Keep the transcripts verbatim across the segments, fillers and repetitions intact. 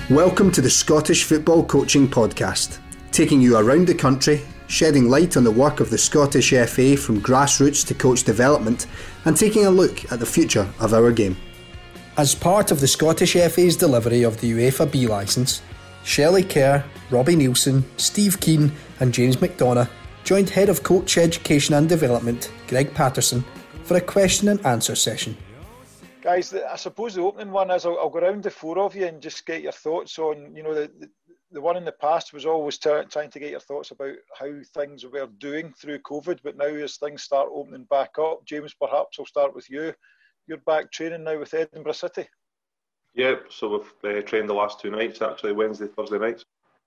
Welcome to the Scottish Football Coaching Podcast, taking you around the country, shedding light on the work of the Scottish F A from grassroots to coach development, and taking a look at the future of our game. As part of the Scottish F A's delivery of the UEFA B licence, Shelley Kerr, Robbie Neilson, Steve Keane and James McDonough joined Head of Coach Education and Development, Greg Patterson, for a question and answer session. Guys, I suppose the opening one is I'll, I'll go around the four of you and just get your thoughts on, you know, the the, the one in the past was always t- trying to get your thoughts about how things were doing through COVID, but now as things start opening back up, James, perhaps I'll start with you. You're back training now with Edinburgh City. Yeah, so we've uh, trained the last two nights, actually, Wednesday, Thursday nights.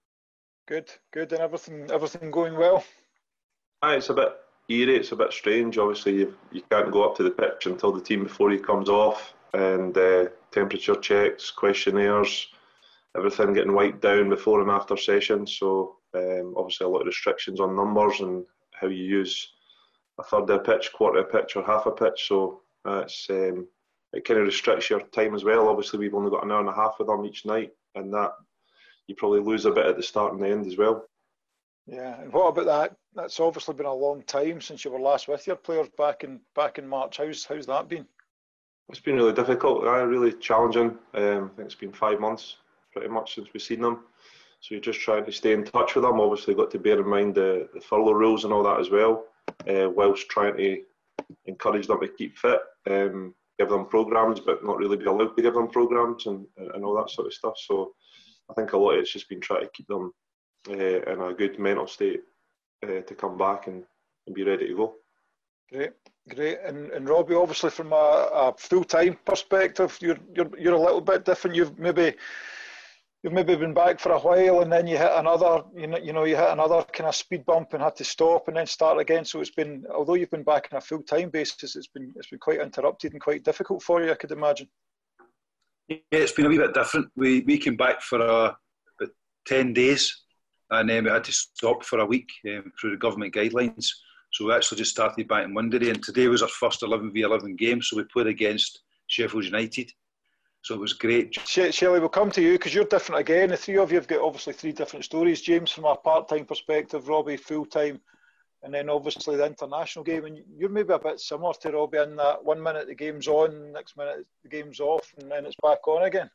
Good, good, and everything everything going well? Aye, it's a bit eerie, it's a bit strange. Obviously, you, you can't go up to the pitch until the team before he comes off, and uh, temperature checks, questionnaires, everything getting wiped down before and after sessions. So um, obviously a lot of restrictions on numbers and how you use a third of a pitch, quarter of a pitch or half a pitch. So uh, it's, um, it kind of restricts your time as well. Obviously we've only got an hour and a half with them each night, and that you probably lose a bit at the start and the end as well. Yeah, and what about that? That's obviously been a long time since you were last with your players back in back in March. How's how's that been? It's been really difficult, uh, really challenging. Um, I think it's been five months pretty much since we've seen them. So you're just trying to stay in touch with them. Obviously got to bear in mind the, the furlough rules and all that as well, uh, whilst trying to encourage them to keep fit, um, give them programmes but not really be allowed to give them programmes and, and all that sort of stuff. So I think a lot of it's just been trying to keep them uh, in a good mental state uh, to come back and, and be ready to go. Great, great. And and Robbie, obviously from a, a full-time perspective, you're you're you're a little bit different. You've maybe you've maybe been back for a while, and then you hit another, you know, you know, you hit another kind of speed bump and had to stop and then start again. So it's been, although you've been back on a full-time basis, it's been it's been quite interrupted and quite difficult for you, I could imagine. Yeah, it's been a wee bit different. We we came back for uh, about ten days, and then we had to stop for a week um, through the government guidelines. So we actually just started back on Monday, and today was our first eleven v eleven game, so we played against Sheffield United. So it was great. Shelley, we'll come to you because you're different again. The three of you have got obviously three different stories. James from a part-time perspective, Robbie full-time, and then obviously the international game. And you're maybe a bit similar to Robbie in that one minute the game's on, next minute the game's off, and then it's back on again.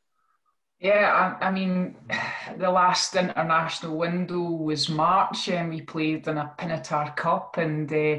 Yeah, I, I mean, the last international window was March, and we played in a Pinatar Cup, and uh,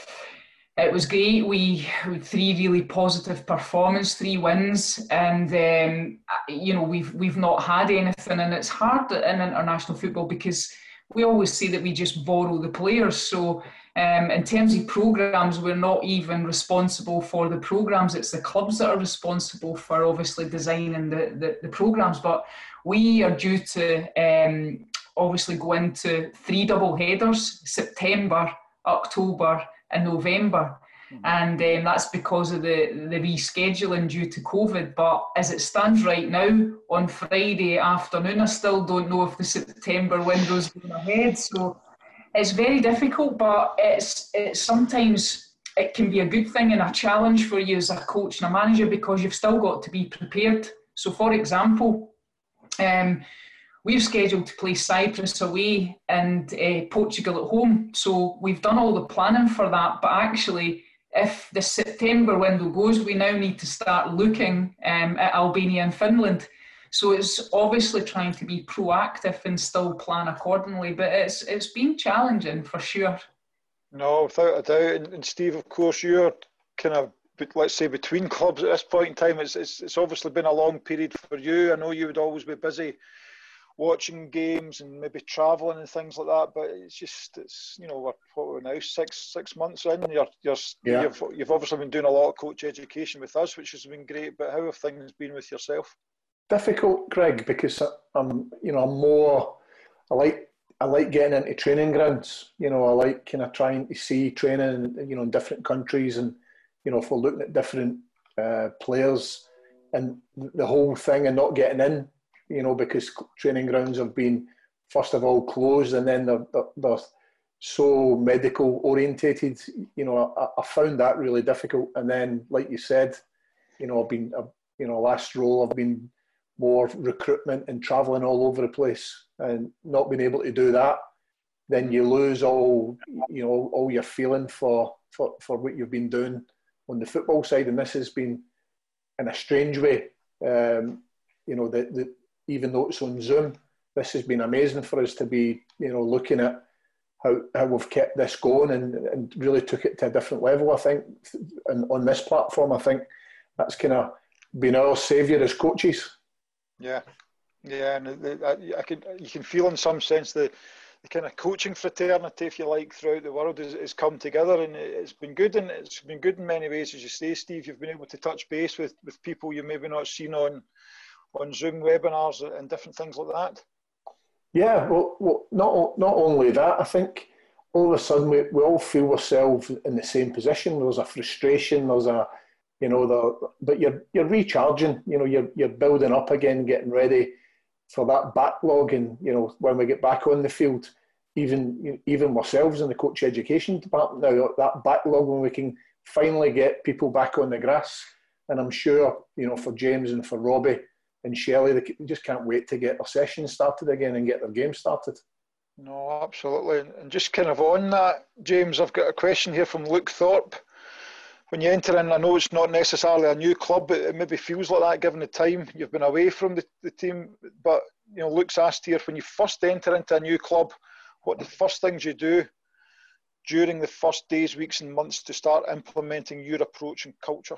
it was great. We had three really positive performances, three wins, and um, you know we've we've not had anything, and it's hard in international football because we always say that we just borrow the players. So um, in terms of programmes, we're not even responsible for the programmes. It's the clubs that are responsible for obviously designing the, the, the programmes. But we are due to um, obviously go into three double headers, September, October and November. Mm-hmm. And um, that's because of the, the rescheduling due to COVID. But as it stands right now, on Friday afternoon, I still don't know if the September window's going ahead. So it's very difficult, but it's it's sometimes it can be a good thing and a challenge for you as a coach and a manager because you've still got to be prepared. So, for example, um, we're scheduled to play Cyprus away and uh, Portugal at home. So we've done all the planning for that, but actually, if the September window goes, we now need to start looking um, at Albania and Finland. So it's obviously trying to be proactive and still plan accordingly, but it's it's been challenging for sure. No, without a doubt. And, and Steve, of course, you're kind of, let's say, between clubs at this point in time. It's, it's it's obviously been a long period for you. I know you would always be busy watching games and maybe travelling and things like that, but it's just, it's, you know, we're, what we're now, six six months in, you're, you're, yeah. you've, you've obviously been doing a lot of coach education with us, which has been great, but how have things been with yourself? Difficult, Greg, because I'm, you know, I'm more, I like, I like getting into training grounds, you know, I like kind of trying to see training, you know, in different countries, and, you know, if we're looking at different uh, players and the whole thing and not getting in, you know, because training grounds have been, first of all, closed, and then they're, they're, they're so medical orientated, you know, I, I found that really difficult. And then, like you said, you know, I've been, I've, you know, last role I've been more recruitment and travelling all over the place, and not being able to do that, then you lose all, you know, all your feeling for, for, for what you've been doing on the football side. And this has been, in a strange way, um, you know, the, the, even though it's on Zoom, this has been amazing for us to be, you know, looking at how, how we've kept this going and, and really took it to a different level, I think. And on this platform, I think that's kind of been our saviour as coaches. Yeah, yeah, and the, I, I can, you can feel in some sense the, the kind of coaching fraternity, if you like, throughout the world has, has come together, and it's been good, and it's been good in many ways, as you say, Steve. You've been able to touch base with, with people you maybe not seen on on Zoom webinars and different things like that. Yeah, well, well not not only that, I think all of a sudden we, we all feel ourselves in the same position. There's a frustration, there's a, you know, the, but you're you're recharging, you know, you're you're building up again, getting ready for that backlog. And, you know, when we get back on the field, even even ourselves in the coach education department now, that backlog, when we can finally get people back on the grass. And I'm sure, you know, for James and for Robbie and Shelley, they just can't wait to get their sessions started again and get their game started. No, absolutely. And just kind of on that, James, I've got a question here from Luke Thorpe. When you enter in, I know it's not necessarily a new club, but it maybe feels like that given the time you've been away from the, the team. But, you know, Luke's asked here, when you first enter into a new club, what are the first things you do during the first days, weeks and months to start implementing your approach and culture?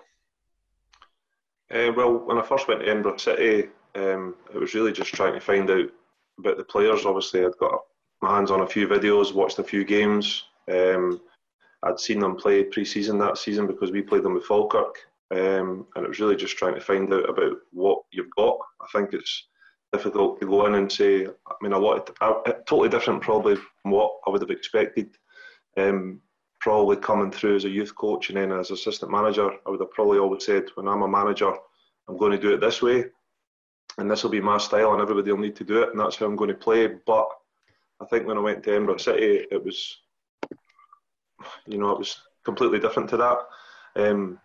Uh, well, when I first went to Edinburgh City, um, it was really just trying to find out about the players. Obviously, I'd got my hands on a few videos, watched a few games. Um, I'd seen them play pre-season that season because we played them with Falkirk, um, and it was really just trying to find out about what you've got. I think it's difficult to go in and say, I mean, a lot of, uh, totally different probably from what I would have expected. Um, probably coming through as a youth coach and then as assistant manager, I would have probably always said, when I'm a manager, I'm going to do it this way, and this will be my style, and everybody will need to do it, and that's how I'm going to play. But I think when I went to Edinburgh City, it was, you know, it was completely different to that. Um,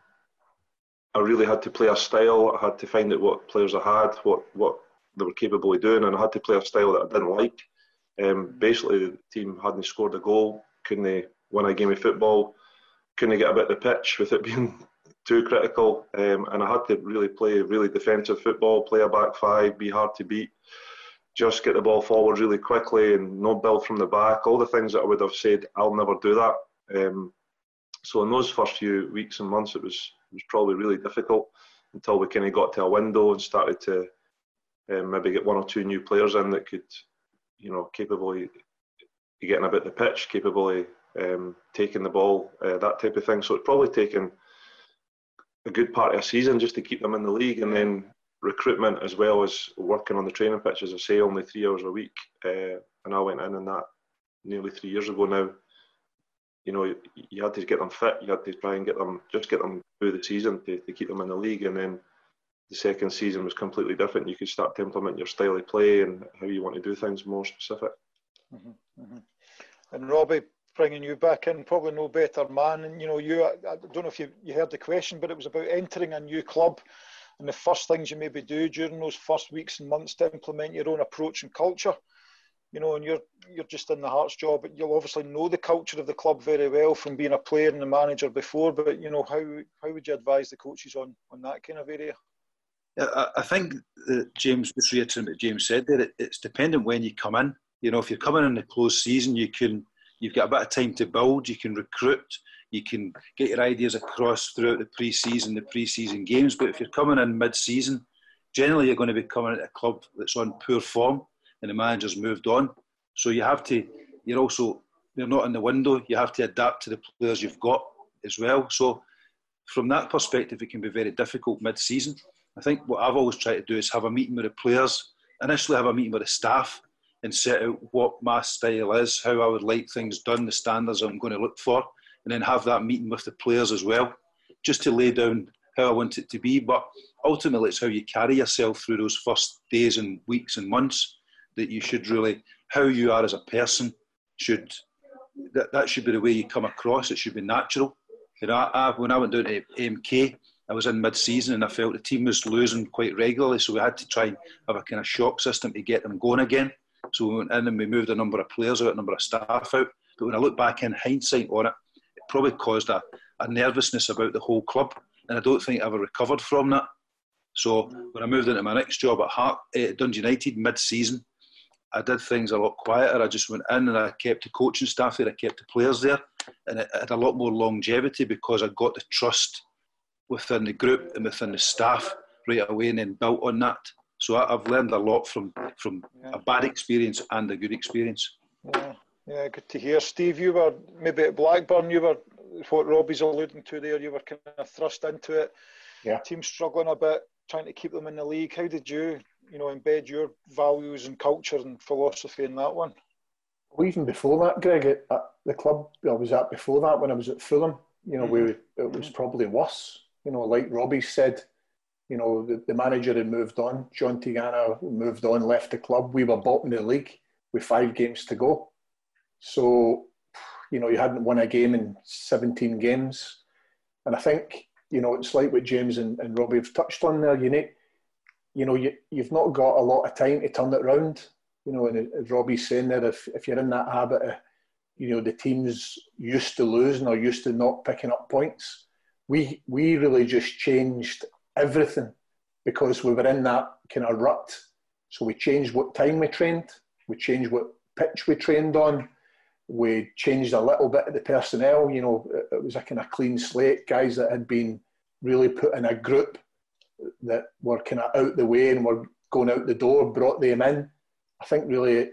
I really had to play a style. I had to find out what players I had, what what they were capable of doing, and I had to play a style that I didn't like. Um, basically, the team hadn't scored a goal, couldn't they win a game of football, couldn't get a bit of the pitch without being too critical, um, and I had to really play really defensive football, play a back five, be hard to beat, just get the ball forward really quickly and no build from the back, all the things that I would have said, I'll never do that. Um, so in those first few weeks and months, it was, it was probably really difficult until we kind of got to a window and started to um, maybe get one or two new players in that could, you know, capable of getting a bit of the pitch, capable of um, taking the ball, uh, that type of thing. So it's probably taken a good part of a season just to keep them in the league, and then recruitment as well as working on the training pitch, as I say, only three hours a week. Uh, and I went in on that nearly three years ago now. You know, you had to get them fit, you had to try and get them, just get them through the season to, to keep them in the league. And then the second season was completely different. You could start to implement your style of play and how you want to do things more specific. Mm-hmm, mm-hmm. And Robbie, bringing you back in, probably no better man. And, you know, you, I don't know if you, you heard the question, but it was about entering a new club and the first things you maybe do during those first weeks and months to implement your own approach and culture. You know, and you're you're just in the Hearts job, but you'll obviously know the culture of the club very well from being a player and a manager before. But, you know, how how would you advise the coaches on, on that kind of area? I, I think that James, just reiterating what James said there, it, it's dependent when you come in. You know, if you're coming in the closed season, you can, you've got a bit of time to build, you can recruit, you can get your ideas across throughout the pre-season, the pre-season games. But if you're coming in mid-season, generally you're going to be coming at a club that's on poor form and the manager's moved on. So you have to, you're also, you're not in the window, you have to adapt to the players you've got as well. So from that perspective, it can be very difficult mid-season. I think what I've always tried to do is have a meeting with the players, initially have a meeting with the staff and set out what my style is, how I would like things done, the standards I'm going to look for, and then have that meeting with the players as well, just to lay down how I want it to be. But ultimately, it's how you carry yourself through those first days and weeks and months that you should really, how you are as a person, should that, that should be the way you come across. It should be natural. You know, I, I, when I went down to A M K, I was in mid-season and I felt the team was losing quite regularly, so we had to try and have a kind of shock system to get them going again. So we went in and we moved a number of players out, a number of staff out. But when I look back in hindsight on it, it probably caused a, a nervousness about the whole club, and I don't think I ever recovered from that. So when I moved into my next job at Heart, at Dundee United mid-season, I did things a lot quieter. I just went in and I kept the coaching staff there, I kept the players there, and it had a lot more longevity because I got the trust within the group and within the staff right away, and then built on that. So I've learned a lot from from yeah. a bad experience and a good experience. Yeah, yeah, good to hear. Steve, you were maybe at Blackburn, you were, what Robbie's alluding to there, you were kind of thrust into it. Yeah. Team struggling a bit, trying to keep them in the league. How did you, you know, embed your values and culture and philosophy in that one? Well, even before that, Greg, at, at the club I was at before that, when I was at Fulham, you know, mm-hmm. we, it was probably worse. You know, like Robbie said, you know, the, the manager had moved on. John Tigana moved on, left the club. We were bottom of the league with five games to go. So, you know, you hadn't won a game in seventeen games. And I think, you know, it's like what James and, and Robbie have touched on there. You need, you know, you, you've not got a lot of time to turn it round. You know, and as Robbie's saying there, if, if you're in that habit of, you know, the team's used to losing or used to not picking up points, we we really just changed everything because we were in that kind of rut. So we changed what time we trained, we changed what pitch we trained on, we changed a little bit of the personnel. You know, it, it was a kind of clean slate, guys that had been really put in a group that were kind of out the way and were going out the door, brought them in. I think really,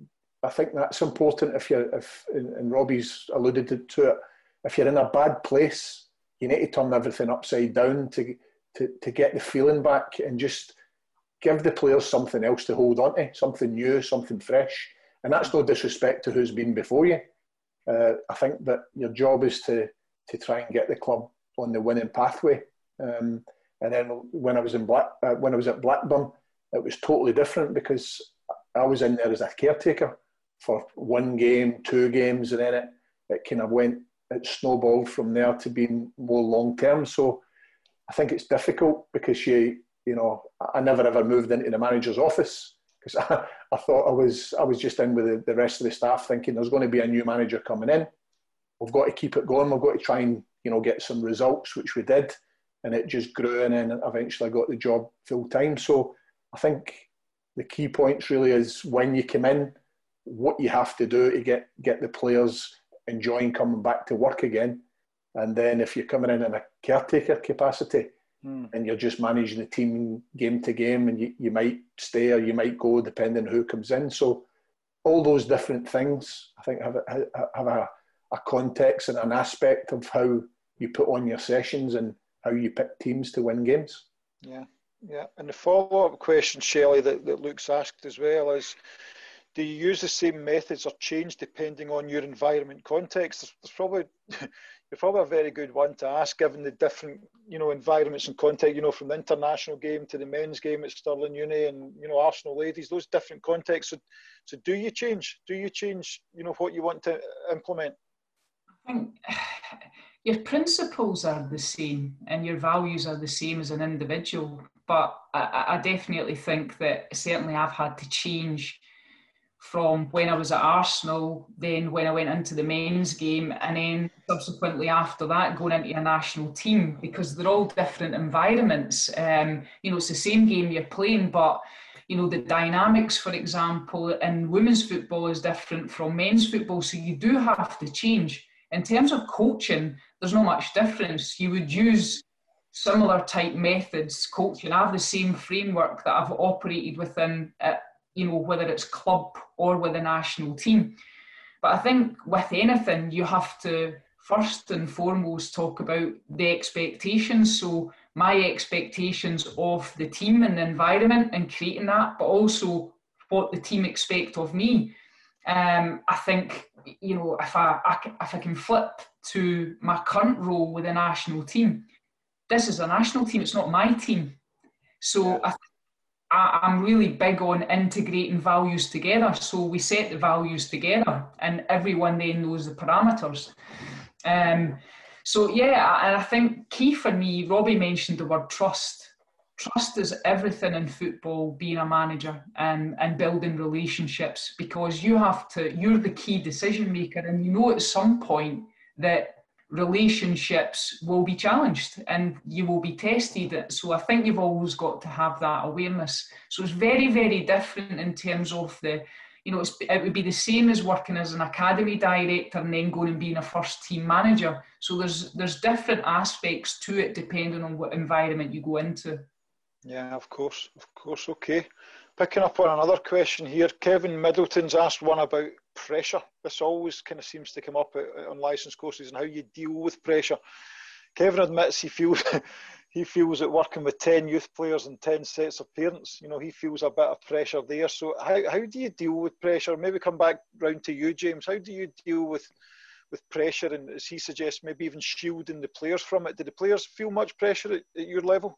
I think that's important. If you're, if and Robbie's alluded to it, if you're in a bad place, you need to turn everything upside down to, to, to get the feeling back and just give the players something else to hold on to, something new, something fresh. And that's no disrespect to who's been before you. Uh, I think that your job is to to try and get the club on the winning pathway. Um, and then when I was in Black, uh, when I was at Blackburn, it was totally different because I was in there as a caretaker for one game, two games, and then it, it kind of went, it snowballed from there to being more long term. So I think it's difficult because you, you know, I never ever moved into the manager's office because I, I thought I was, I was just in with the, the rest of the staff thinking there's going to be a new manager coming in. We've got to keep it going. We've got to try and, you know, get some results, which we did. And it just grew, and then eventually I got the job full time. So I think the key points really is when you come in, what you have to do to get, get the players enjoying coming back to work again. And then if you're coming in in a caretaker capacity mm. and you're just managing the team game to game, and you, you might stay or you might go depending on who comes in. So all those different things, I think, have a, have a, a context and an aspect of how you put on your sessions and how you pick teams to win games. Yeah, yeah. And the follow-up question, Shelley, that, that Luke's asked as well is, do you use the same methods or change depending on your environment context? There's, there's probably you're probably a very good one to ask, given the different, you know, environments and context. You know, from the international game to the men's game at Stirling Uni and, you know, Arsenal ladies, those different contexts. So, so do you change? Do you change? You know, what you want to implement? I think your principles are the same and your values are the same as an individual. But I, I definitely think that certainly I've had to change from when I was at Arsenal, then when I went into the men's game, and then subsequently after that going into a national team, because they're all different environments. Um, you know, it's the same game you're playing, but you know, the dynamics, for example, in women's football is different from men's football, so you do have to change. In terms of coaching, there's not much difference. You would use similar type methods coaching. I have the same framework that I've operated within at, you know, whether it's club or with a national team. But I think with anything, you have to first and foremost talk about the expectations. So my expectations of the team and the environment and creating that, but also what the team expect of me. Um, I think, you know, if I, I if I can flip to my current role with the national team, this is a national team, it's not my team. So I I'm really big on integrating values together. So we set the values together and everyone then knows the parameters. Um, So yeah, and I think key for me, Robbie mentioned the word trust. Trust is everything in football, being a manager and, and building relationships, because you have to, you're the key decision maker, and you know at some point that relationships will be challenged and you will be tested. So I think you've always got to have that awareness. So it's very, very different in terms of the, you know, it's, it would be the same as working as an academy director and then going and being a first team manager. So there's there's different aspects to it depending on what environment you go into. Yeah, of course, of course. Okay. Picking up on another question here, Kevin Middleton's asked one about pressure. This always kind of seems to come up on licensed courses and how you deal with pressure. Kevin admits he feels he feels that working with ten youth players and ten sets of parents, you know, he feels a bit of pressure there. So how how do you deal with pressure? Maybe come back round to you, James. How do you deal with with pressure, and as he suggests, maybe even shielding the players from it? Do the players feel much pressure at, at your level?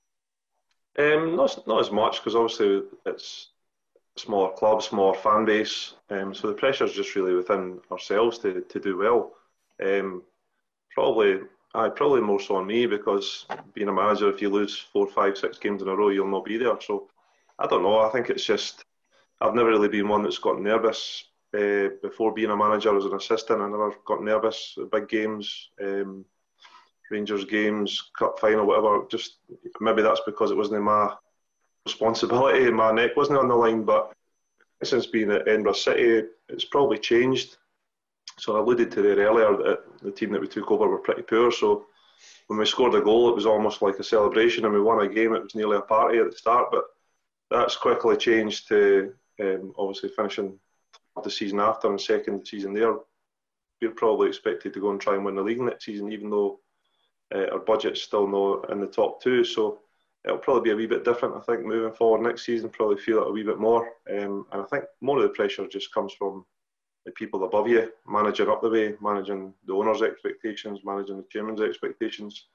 Um, not not as much, because obviously it's a smaller club, smaller fan base, um, so the pressure is just really within ourselves to, to do well. Um, probably, I probably more so on me, because being a manager, if you lose four, five, six games in a row, you'll not be there. So I don't know. I think it's just I've never really been one that's got nervous uh, before being a manager as an assistant. I never got nervous at big games. Um, Rangers games, cup final, whatever. Just maybe that's because it wasn't my responsibility, my neck wasn't on the line. But since being at Edinburgh City, it's probably changed. So I alluded to there earlier that the team that we took over were pretty poor. So when we scored a goal, it was almost like a celebration, and we won a game. It was nearly a party at the start, but that's quickly changed to um, obviously finishing the season after and second the season there. We're probably expected to go and try and win the league next season, even though Uh, our budget's still not in the top two, so it'll probably be a wee bit different. I think moving forward next season, probably feel it a wee bit more, um, and I think more of the pressure just comes from the people above you, managing up the way, managing the owner's expectations, managing the chairman's expectations,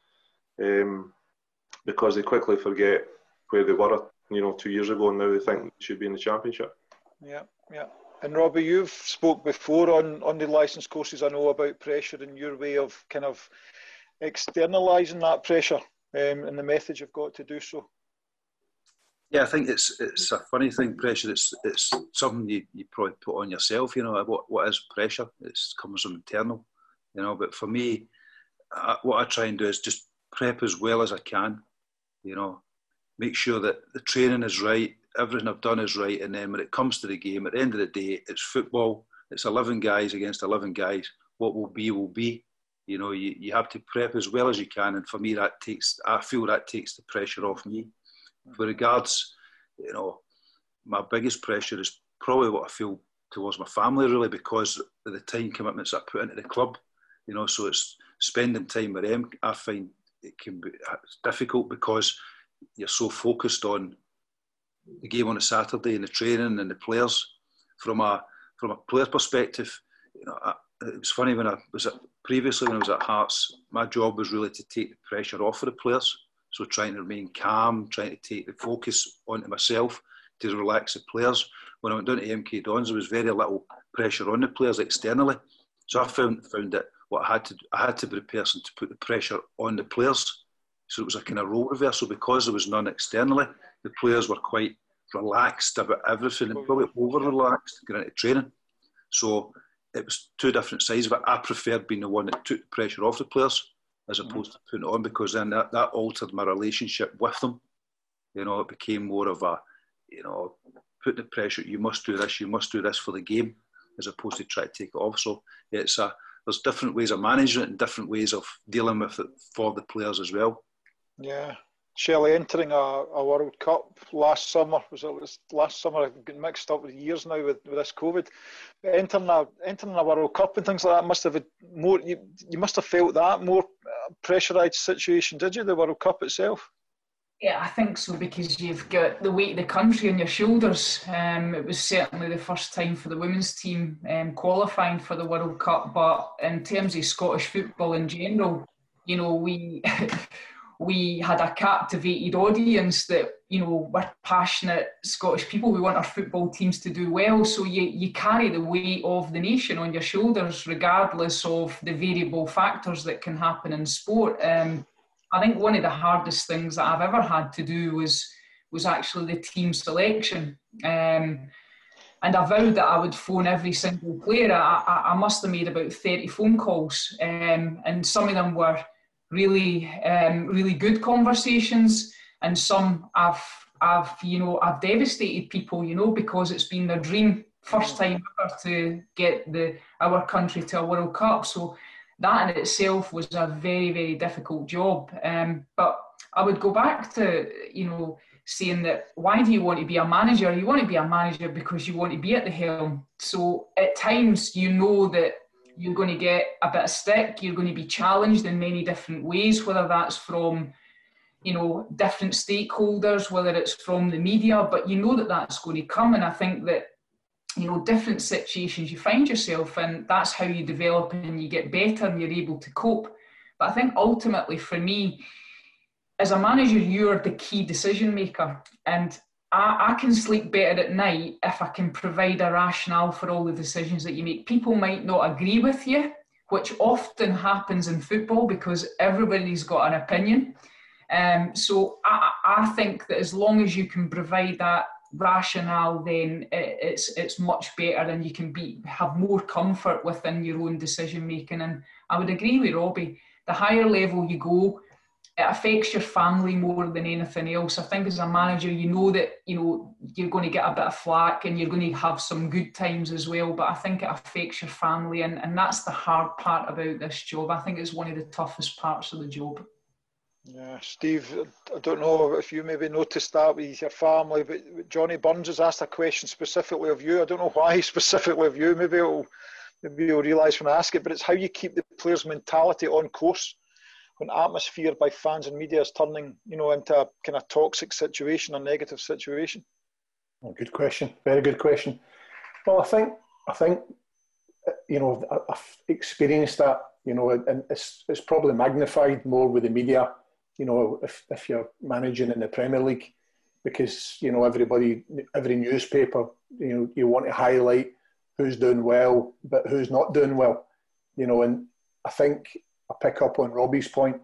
um, because they quickly forget where they were, you know, two years ago, and now they think they should be in the Championship. Yeah, yeah. And Robbie, you've spoke before on on the licensed courses, I know, about pressure and your way of kind of externalising that pressure, um, and the method you've got to do so. Yeah, I think it's it's a funny thing, pressure. It's it's something you, you probably put on yourself. You know, what what is pressure? It comes from internal. You know, but for me, I, what I try and do is just prep as well as I can. You know, make sure that the training is right, everything I've done is right, and then when it comes to the game, at the end of the day, it's football. It's eleven guys against eleven guys. What will be will be. You know, you, you have to prep as well as you can, and for me, that takes. I feel that takes the pressure off me. For regards, you know, my biggest pressure is probably what I feel towards my family, really, because of the time commitments I put into the club. You know, so it's spending time with them. I find it can be it's difficult because you're so focused on the game on a Saturday and the training and the players. From a from a player perspective, you know, I, it was funny when I was at, previously when I was at Hearts, my job was really to take the pressure off of the players. So trying to remain calm, trying to take the focus onto myself to relax the players. When I went down to M K Dons, there was very little pressure on the players externally. So I found found that what I had to I had to be the person to put the pressure on the players. So it was a kind of role reversal, because there was none externally. The players were quite relaxed about everything and probably over relaxed going into training. So it was two different sides of it. I preferred being the one that took the pressure off the players as opposed to putting it on, because then that, that altered my relationship with them. You know, it became more of a, you know, put the pressure, you must do this, you must do this for the game, as opposed to try to take it off. So it's a, there's different ways of managing it and different ways of dealing with it for the players as well. Yeah. Shelley, entering a, a World Cup last summer, was it was last summer? I've got mixed up with years now with, with this COVID. But entering a entering a World Cup and things like that must have had more. You, you must have felt that more pressurised situation, did you? The World Cup itself. Yeah, I think so, because you've got the weight of the country on your shoulders. Um, it was certainly the first time for the women's team um, qualifying for the World Cup, but in terms of Scottish football in general, you know, we. we had a captivated audience that, you know, we're passionate Scottish people. We want our football teams to do well. So you, you carry the weight of the nation on your shoulders, regardless of the variable factors that can happen in sport. Um, I think one of the hardest things that I've ever had to do was, was actually the team selection. Um, and I vowed that I would phone every single player. I, I, I must have made about thirty phone calls, um, and some of them were really, um, really good conversations, and some I've, I've, you know, I've devastated people, you know, because it's been their dream, first time ever to get the our country to a World Cup. So that in itself was a very, very difficult job. Um, but I would go back to, you know, saying that, why do you want to be a manager? You want to be a manager because you want to be at the helm. So at times you know that you're going to get a bit of stick, you're going to be challenged in many different ways, whether that's from, you know, different stakeholders, whether it's from the media, but you know that that's going to come. And I think that, you know, different situations you find yourself in, that's how you develop and you get better and you're able to cope. But I think ultimately for me, as a manager, you're the key decision maker. And I, I can sleep better at night if I can provide a rationale for all the decisions that you make. People might not agree with you, which often happens in football because everybody's got an opinion. Um, so I, I think that as long as you can provide that rationale, then it, it's it's much better, and you can be have more comfort within your own decision making. And I would agree with Robbie. The higher level you go, it affects your family more than anything else. I think as a manager, you know that, you know, you're going to get a bit of flack and you're going to have some good times as well, but I think it affects your family, and, and that's the hard part about this job. I think it's one of the toughest parts of the job. Yeah, Steve, I don't know if you maybe noticed that with your family, but Johnny Burns has asked a question specifically of you. I don't know why specifically of you. Maybe it'll, maybe you'll realise when I ask it, but it's how you keep the players' mentality on course when atmosphere by fans and media is turning, you know, into a kind of toxic situation, a negative situation. Oh, good question. Very good question. Well, I think, I think, you know, I've experienced that, you know, and it's it's probably magnified more with the media. You know, if, if you're managing in the Premier League, because, you know, everybody, every newspaper, you know, you want to highlight who's doing well, but who's not doing well, you know, and I think I pick up on Robbie's point.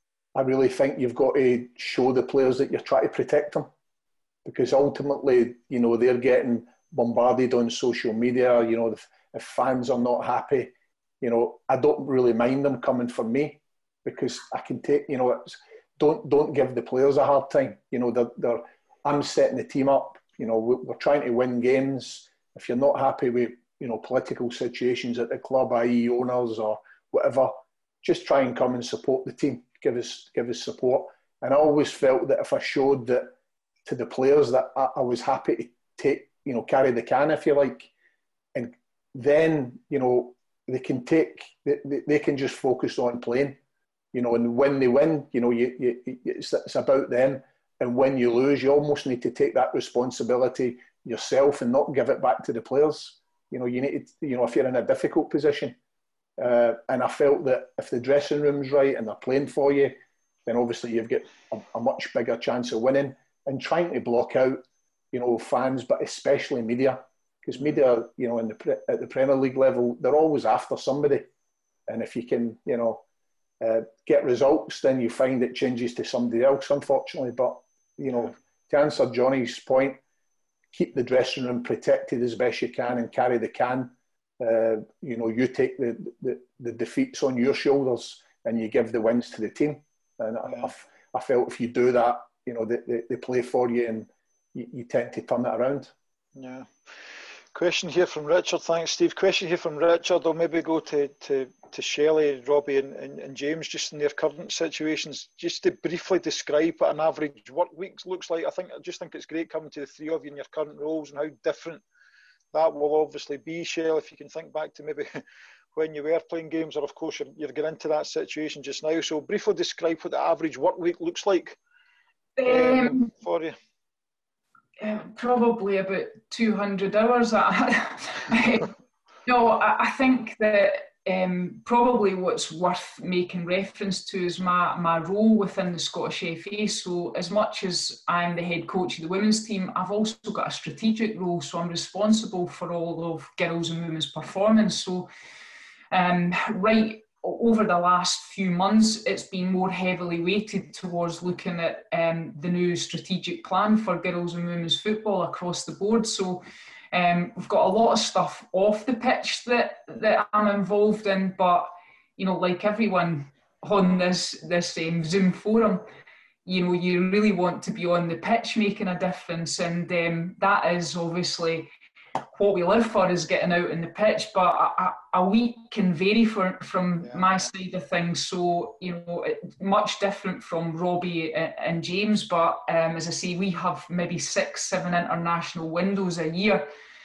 I really think you've got to show the players that you're trying to protect them, because ultimately, you know, they're getting bombarded on social media. You know, if, if fans are not happy, you know, I don't really mind them coming for me, because I can take, you know, it's, don't don't give the players a hard time. You know, they're, they're, I'm setting the team up. You know, we're, we're trying to win games. If you're not happy with, you know, political situations at the club, that is owners or whatever, just try and come and support the team. Give us give us support. And I always felt that if I showed that to the players that I, I was happy to take, you know, carry the can, if you like, and then, you know, they can take, they, they can just focus on playing. You know, and when they win, you know, you, you, it's, it's about them. And when you lose, you almost need to take that responsibility yourself and not give it back to the players. You know, you need to, you know, if you're in a difficult position. Uh, and I felt that if the dressing room's right and they're playing for you, then obviously you've got a, a much bigger chance of winning. And trying to block out, you know, fans, but especially media. Because media, you know, in the, at the Premier League level, they're always after somebody. And if you can, you know, Uh, get results, then you find it changes to somebody else, unfortunately. But, you know, to answer Johnny's point, keep the dressing room protected as best you can and carry the can. Uh, you know, you take the, the, the defeats on your shoulders and you give the wins to the team. And yeah. I, I felt if you do that, you know, they, they, they play for you and you, you tend to turn it around. Yeah. Question here from Richard. Thanks, Steve. Question here from Richard. I'll maybe go to, to, to Shelley, Robbie and, and, and James, just in their current situations. Just to briefly describe what an average work week looks like. I think I just think it's great coming to the three of you in your current roles and how different that will obviously be. Shelley, if you can think back to maybe when you were playing games, or of course you're, you're getting into that situation just now. So briefly describe what the average work week looks like um, um, for you. Uh, probably about two hundred hours. No, I, I think that um, probably what's worth making reference to is my, my role within the Scottish F A. So as much as I'm the head coach of the women's team, I've also got a strategic role. So I'm responsible for all of girls and women's performance. So um, right over the last few months, it's been more heavily weighted towards looking at um, the new strategic plan for girls and women's football across the board. So Um, we've got a lot of stuff off the pitch that, that I'm involved in, but, you know, like everyone on this, this um, Zoom forum, you know, you really want to be on the pitch making a difference, and um, that is obviously what we live for, is getting out in the pitch. But a, a week can vary for, from yeah. my side of things, so, you know, it, much different from Robbie and James, but um, as I say, we have maybe six, seven international windows a year.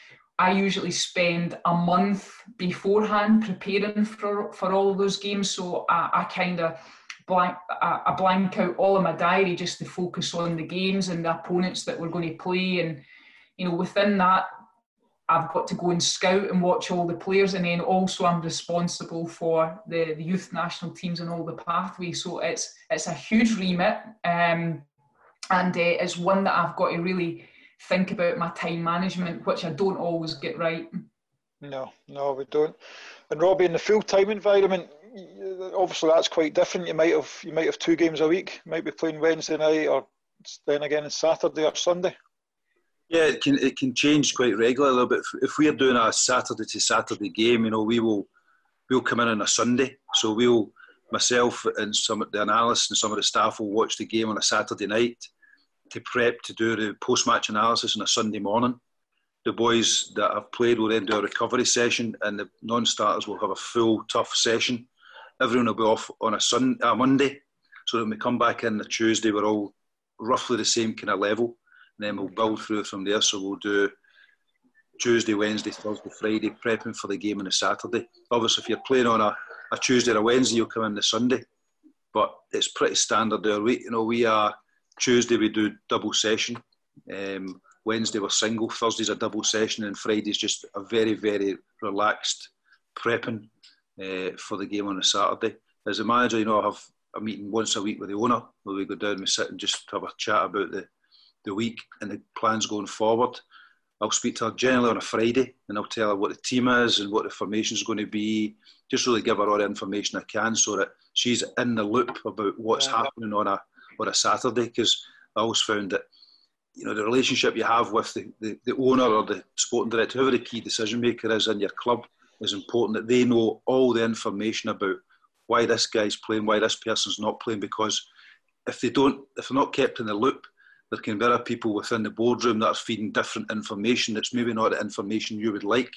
I usually spend a month beforehand preparing for, for all of those games, so I, I kind of blank, I, I blank out all of my diary just to focus on the games and the opponents that we're going to play, and, you know, within that, I've got to go and scout and watch all the players, and then also I'm responsible for the, the youth national teams and all the pathways. So it's it's a huge remit, um, and uh, it's one that I've got to really think about my time management, which I don't always get right. No, no, we don't. And Robbie, in the full-time environment, obviously that's quite different. You might have you might have two games a week. You might be playing Wednesday night, or then again on Saturday or Sunday. Yeah, it can it can change quite regularly a little bit. If we are doing a Saturday to Saturday game, you know, we will we'll come in on a Sunday. So we'll myself and some of the analysts and some of the staff will watch the game on a Saturday night to prep to do the post-match analysis on a Sunday morning. The boys that have played will then do a recovery session, and the non-starters will have a full tough session. Everyone will be off on a Sun a Monday, so when we come back in the Tuesday, we're all roughly the same kind of level. And then we'll build through from there. So we'll do Tuesday, Wednesday, Thursday, Friday, prepping for the game on a Saturday. Obviously, if you're playing on a, a Tuesday or a Wednesday, you'll come in the Sunday. But it's pretty standard there. We, you know, we are Tuesday we do double session. Um, Wednesday we're single. Thursday's a double session, and Friday's just a very, very relaxed prepping uh, for the game on a Saturday. As a manager, you know, I have a meeting once a week with the owner where we go down, we sit and just have a chat about the the week and the plans going forward. I'll speak to her generally on a Friday, and I'll tell her what the team is and what the formation is going to be. Just really give her all the information I can so that she's in the loop about what's yeah. happening on a on a Saturday. Because I always found that, you know, the relationship you have with the, the, the owner or the sporting director, whoever the key decision maker is in your club, is important that they know all the information about why this guy's playing, why this person's not playing. Because if they don't, if they're not kept in the loop, there can be other people within the boardroom that are feeding different information that's maybe not the information you would like.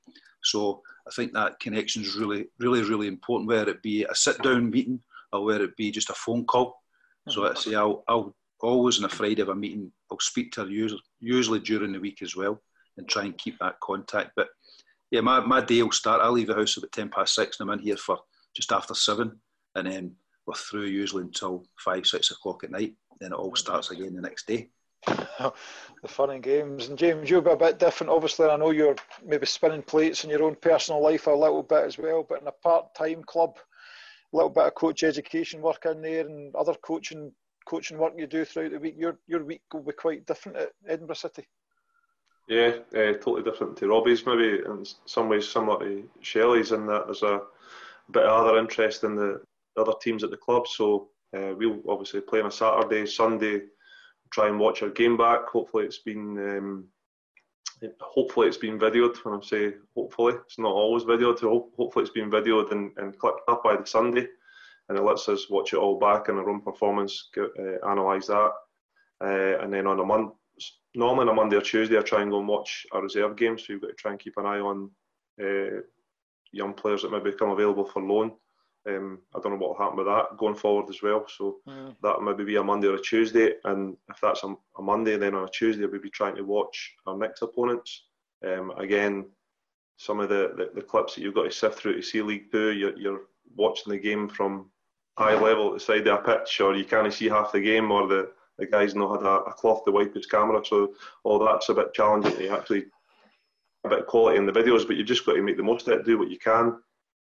So I think that connection is really, really, really important, whether it be a sit-down meeting or whether it be just a phone call. So I say I'll, I'll always on a Friday have a meeting. I'll speak to her usually, usually during the week as well, and try and keep that contact. But yeah, my, my day will start. I leave the house about ten past six, and I'm in here for just after seven, and then we're through usually until five, six o'clock at night. Then it all starts again the next day. The fun and games. And James, you'll be a bit different, obviously. I know you're maybe spinning plates in your own personal life a little bit as well, but in a part-time club, a little bit of coach education work in there and other coaching coaching work you do throughout the week. Your your week will be quite different at Edinburgh City. Yeah, uh, totally different to Robbie's, maybe in some ways similar to Shelley's, in that there's a bit of other interest in the other teams at the club. So uh, we'll obviously play on a Saturday, Sunday, try and watch our game back. Hopefully it's been um, hopefully it's been videoed. When I say hopefully, it's not always videoed. So hopefully it's been videoed and, and clipped up by the Sunday, and it lets us watch it all back in our own performance, get, uh, analyse that, uh, and then on a Monday, normally on a Monday or Tuesday, I try and go and watch our reserve games. So you've got to try and keep an eye on uh, young players that maybe become available for loan. Um, I don't know what will happen with that going forward as well. So mm. that maybe be a Monday or a Tuesday, and if that's a, a Monday, then on a Tuesday we'll be trying to watch our next opponents. Um, again, some of the, the, the clips that you've got to sift through to see League Two, you're, you're watching the game from eye level at the side of a pitch, or you can't see half the game, or the, the guy's not had a, a cloth to wipe his camera. So all that's a bit challenging to actually a bit of quality in the videos, but you've just got to make the most of it, do what you can.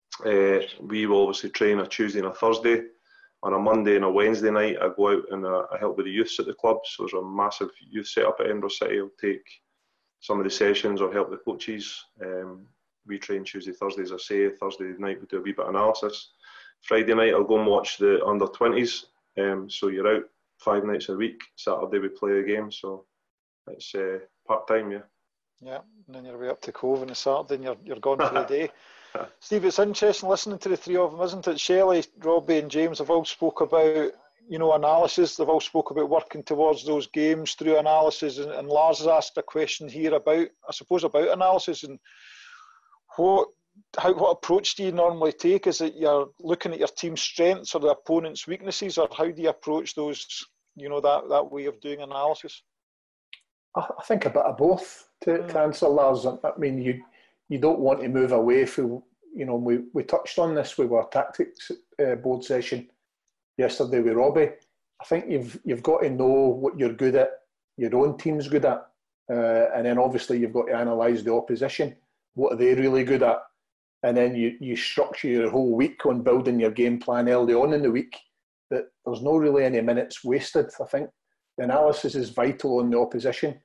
Uh, we will obviously train a Tuesday and a Thursday. On a Monday and a Wednesday night, I go out and uh, I help with the youths at the club. So there's a massive youth setup at Edinburgh City. I'll take some of the sessions or help the coaches. Um, we train Tuesday, Thursday, as I say. Thursday night we do a wee bit of analysis. Friday night I'll go and watch the under twenties. Um, so you're out five nights a week. Saturday we play a game. So it's uh, part time, yeah. Yeah, and then you're way up to Cove on the Saturday and you're, you're gone for the day. Steve, it's interesting listening to the three of them, isn't it? Shelley, Robbie and James have all spoke about, you know, analysis. They've all spoke about working towards those games through analysis. And, and Lars has asked a question here about, I suppose, about analysis. And what, how, what approach do you normally take? Is it you're looking at your team's strengths or the opponent's weaknesses, or how do you approach those, you know, that, that way of doing analysis? I think a bit of both, to, to answer Lars. I mean, you you don't want to move away from, you know, we, we touched on this with our tactics uh, board session yesterday with Robbie. I think you've you've got to know what you're good at, your own team's good at, uh, and then obviously you've got to analyse the opposition. What are they really good at? And then you, you structure your whole week on building your game plan early on in the week, that there's no really any minutes wasted. I think the analysis is vital on the opposition,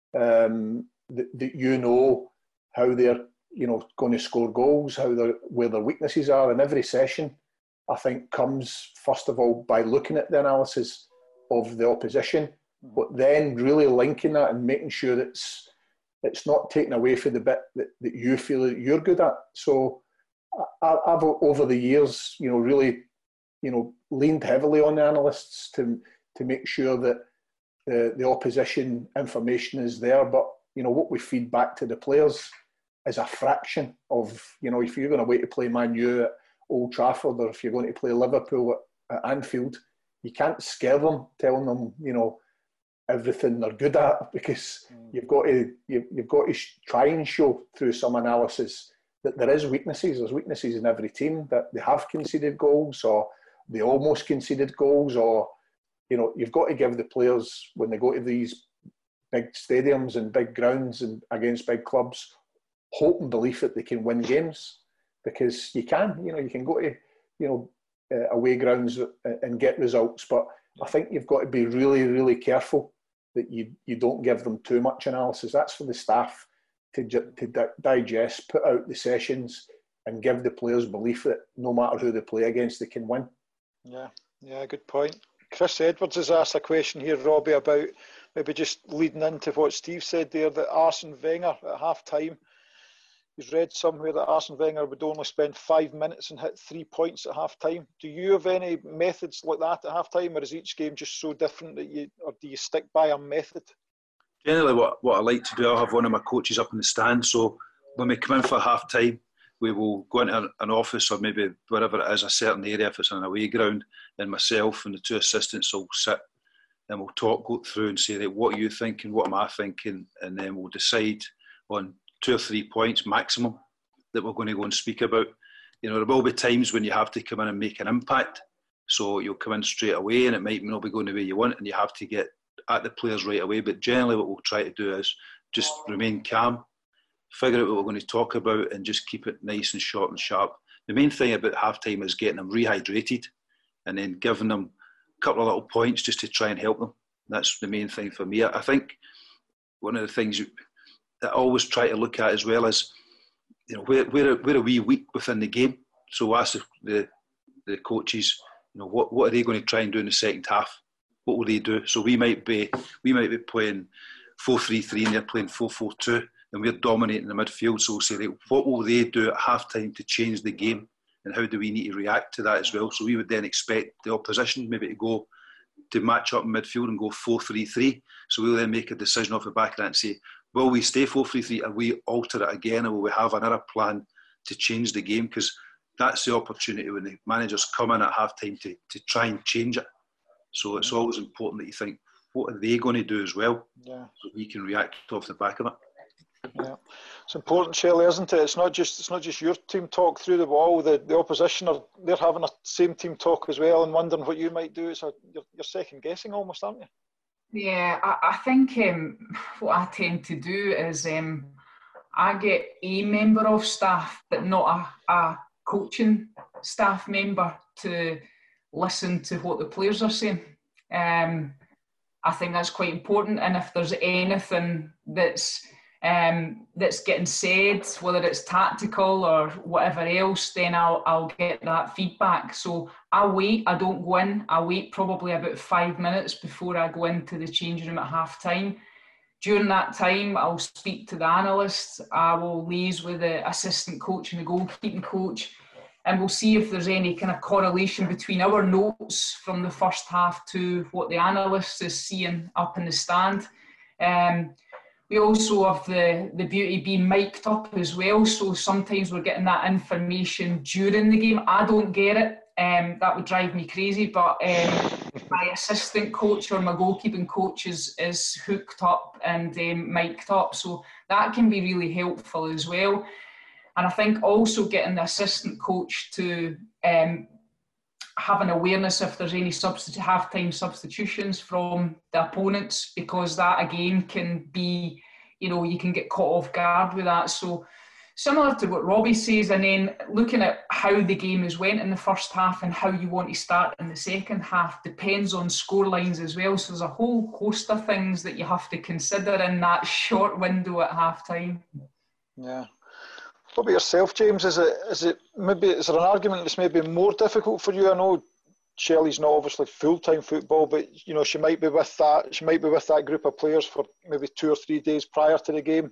um, that, that you know how they're, you know, going to score goals, how they're, where their weaknesses are in every session. I think comes first of all by looking at the analysis of the opposition, but then really linking that and making sure that it's it's not taken away from the bit that, that you feel that you're good at. So I, I've over the years, you know, really, you know, leaned heavily on the analysts to to make sure that the the opposition information is there, but you know what we feed back to the players is a fraction of, you know, if you're going to wait to play Man U at Old Trafford, or if you're going to play Liverpool at, at Anfield, you can't scare them, telling them, you know, everything they're good at, because mm. you've got to you've, you've got to sh- try and show through some analysis that there is weaknesses. There's weaknesses in every team, that they have conceded goals, or they almost conceded goals, or, you know, you've got to give the players, when they go to these big stadiums and big grounds and against big clubs, hope and belief that they can win games, because you can, you know, you can go to, you know, uh, away grounds and get results, but I think you've got to be really, really careful that you you don't give them too much analysis. That's for the staff to to di- digest, put out the sessions, and give the players belief that no matter who they play against, they can win. Yeah, yeah, good point. Chris Edwards has asked a question here, Robbie, about maybe just leading into what Steve said there, that Arsene Wenger at half time, he's read somewhere that Arsene Wenger would only spend five minutes and hit three points at half time. Do you have any methods like that at half time, or is each game just so different that you, or do you stick by a method? Generally, what, what I like to do, I'll have one of my coaches up in the stand. So when we come in for half time, we will go into an office, or maybe wherever it is, a certain area, if it's an away ground, and myself and the two assistants will sit and we'll talk, go through and say, what are you thinking, what am I thinking, and then we'll decide on two or three points maximum that we're going to go and speak about. You know, there will be times when you have to come in and make an impact. So you'll come in straight away and it might not be going the way you want, and you have to get at the players right away. But generally what we'll try to do is just remain calm, figure out what we're going to talk about, and just keep it nice and short and sharp. The main thing about half-time is getting them rehydrated and then giving them a couple of little points just to try and help them. That's the main thing for me. I think one of the things that I always try to look at as well is, you know, where where, where are we weak within the game? So ask the, the the coaches, you know, what what are they going to try and do in the second half? What will they do? So we might be we might be playing four three three and they're playing four four two, and we're dominating the midfield. So we'll say, what will they do at half time to change the game, and how do we need to react to that as well? So we would then expect the opposition maybe to go to match up in midfield and go four three three. So we'll then make a decision off the back of that and say, will we stay four three three, or we alter it again, or will we have another plan to change the game? Because that's the opportunity when the managers come in at half time to, to try and change it. So it's always important that you think, what are they going to do as well? Yeah. So we can react off the back of it. Yeah, it's important, Shelley, isn't it? It's not just it's not just your team talk through the wall. The the opposition are they're having a same team talk as well and wondering what you might do. So you're, you're second guessing almost, aren't you? Yeah, I, I think um, what I tend to do is um, I get a member of staff, but not a, a coaching staff member to listen to what the players are saying. Um, I think that's quite important. And if there's anything that's um, that's getting said, whether it's tactical or whatever else, then I'll I'll get that feedback. So I wait. I don't go in. I wait probably about five minutes before I go into the changing room at half time. During that time, I'll speak to the analysts. I will liaise with the assistant coach and the goalkeeping coach, and we'll see if there's any kind of correlation between our notes from the first half to what the analyst is seeing up in the stand. Um, we also have the, the beauty of being mic'd up as well, so sometimes we're getting that information during the game. I don't get it. Um, that would drive me crazy, but um, my assistant coach or my goalkeeping coach is, is hooked up and um, mic'd up, so that can be really helpful as well. And I think also getting the assistant coach to um, have an awareness if there's any substitu- half-time substitutions from the opponents, because that again can be, you know, you can get caught off guard with that. So similar to what Robbie says, and then looking at how the game has went in the first half and how you want to start in the second half depends on score lines as well. So there's a whole host of things that you have to consider in that short window at half time. Yeah. What about yourself, James? Is it is it maybe is there an argument that's maybe more difficult for you? I know Shelley's not obviously full-time football, but you know she might be with that she might be with that group of players for maybe two or three days prior to the game.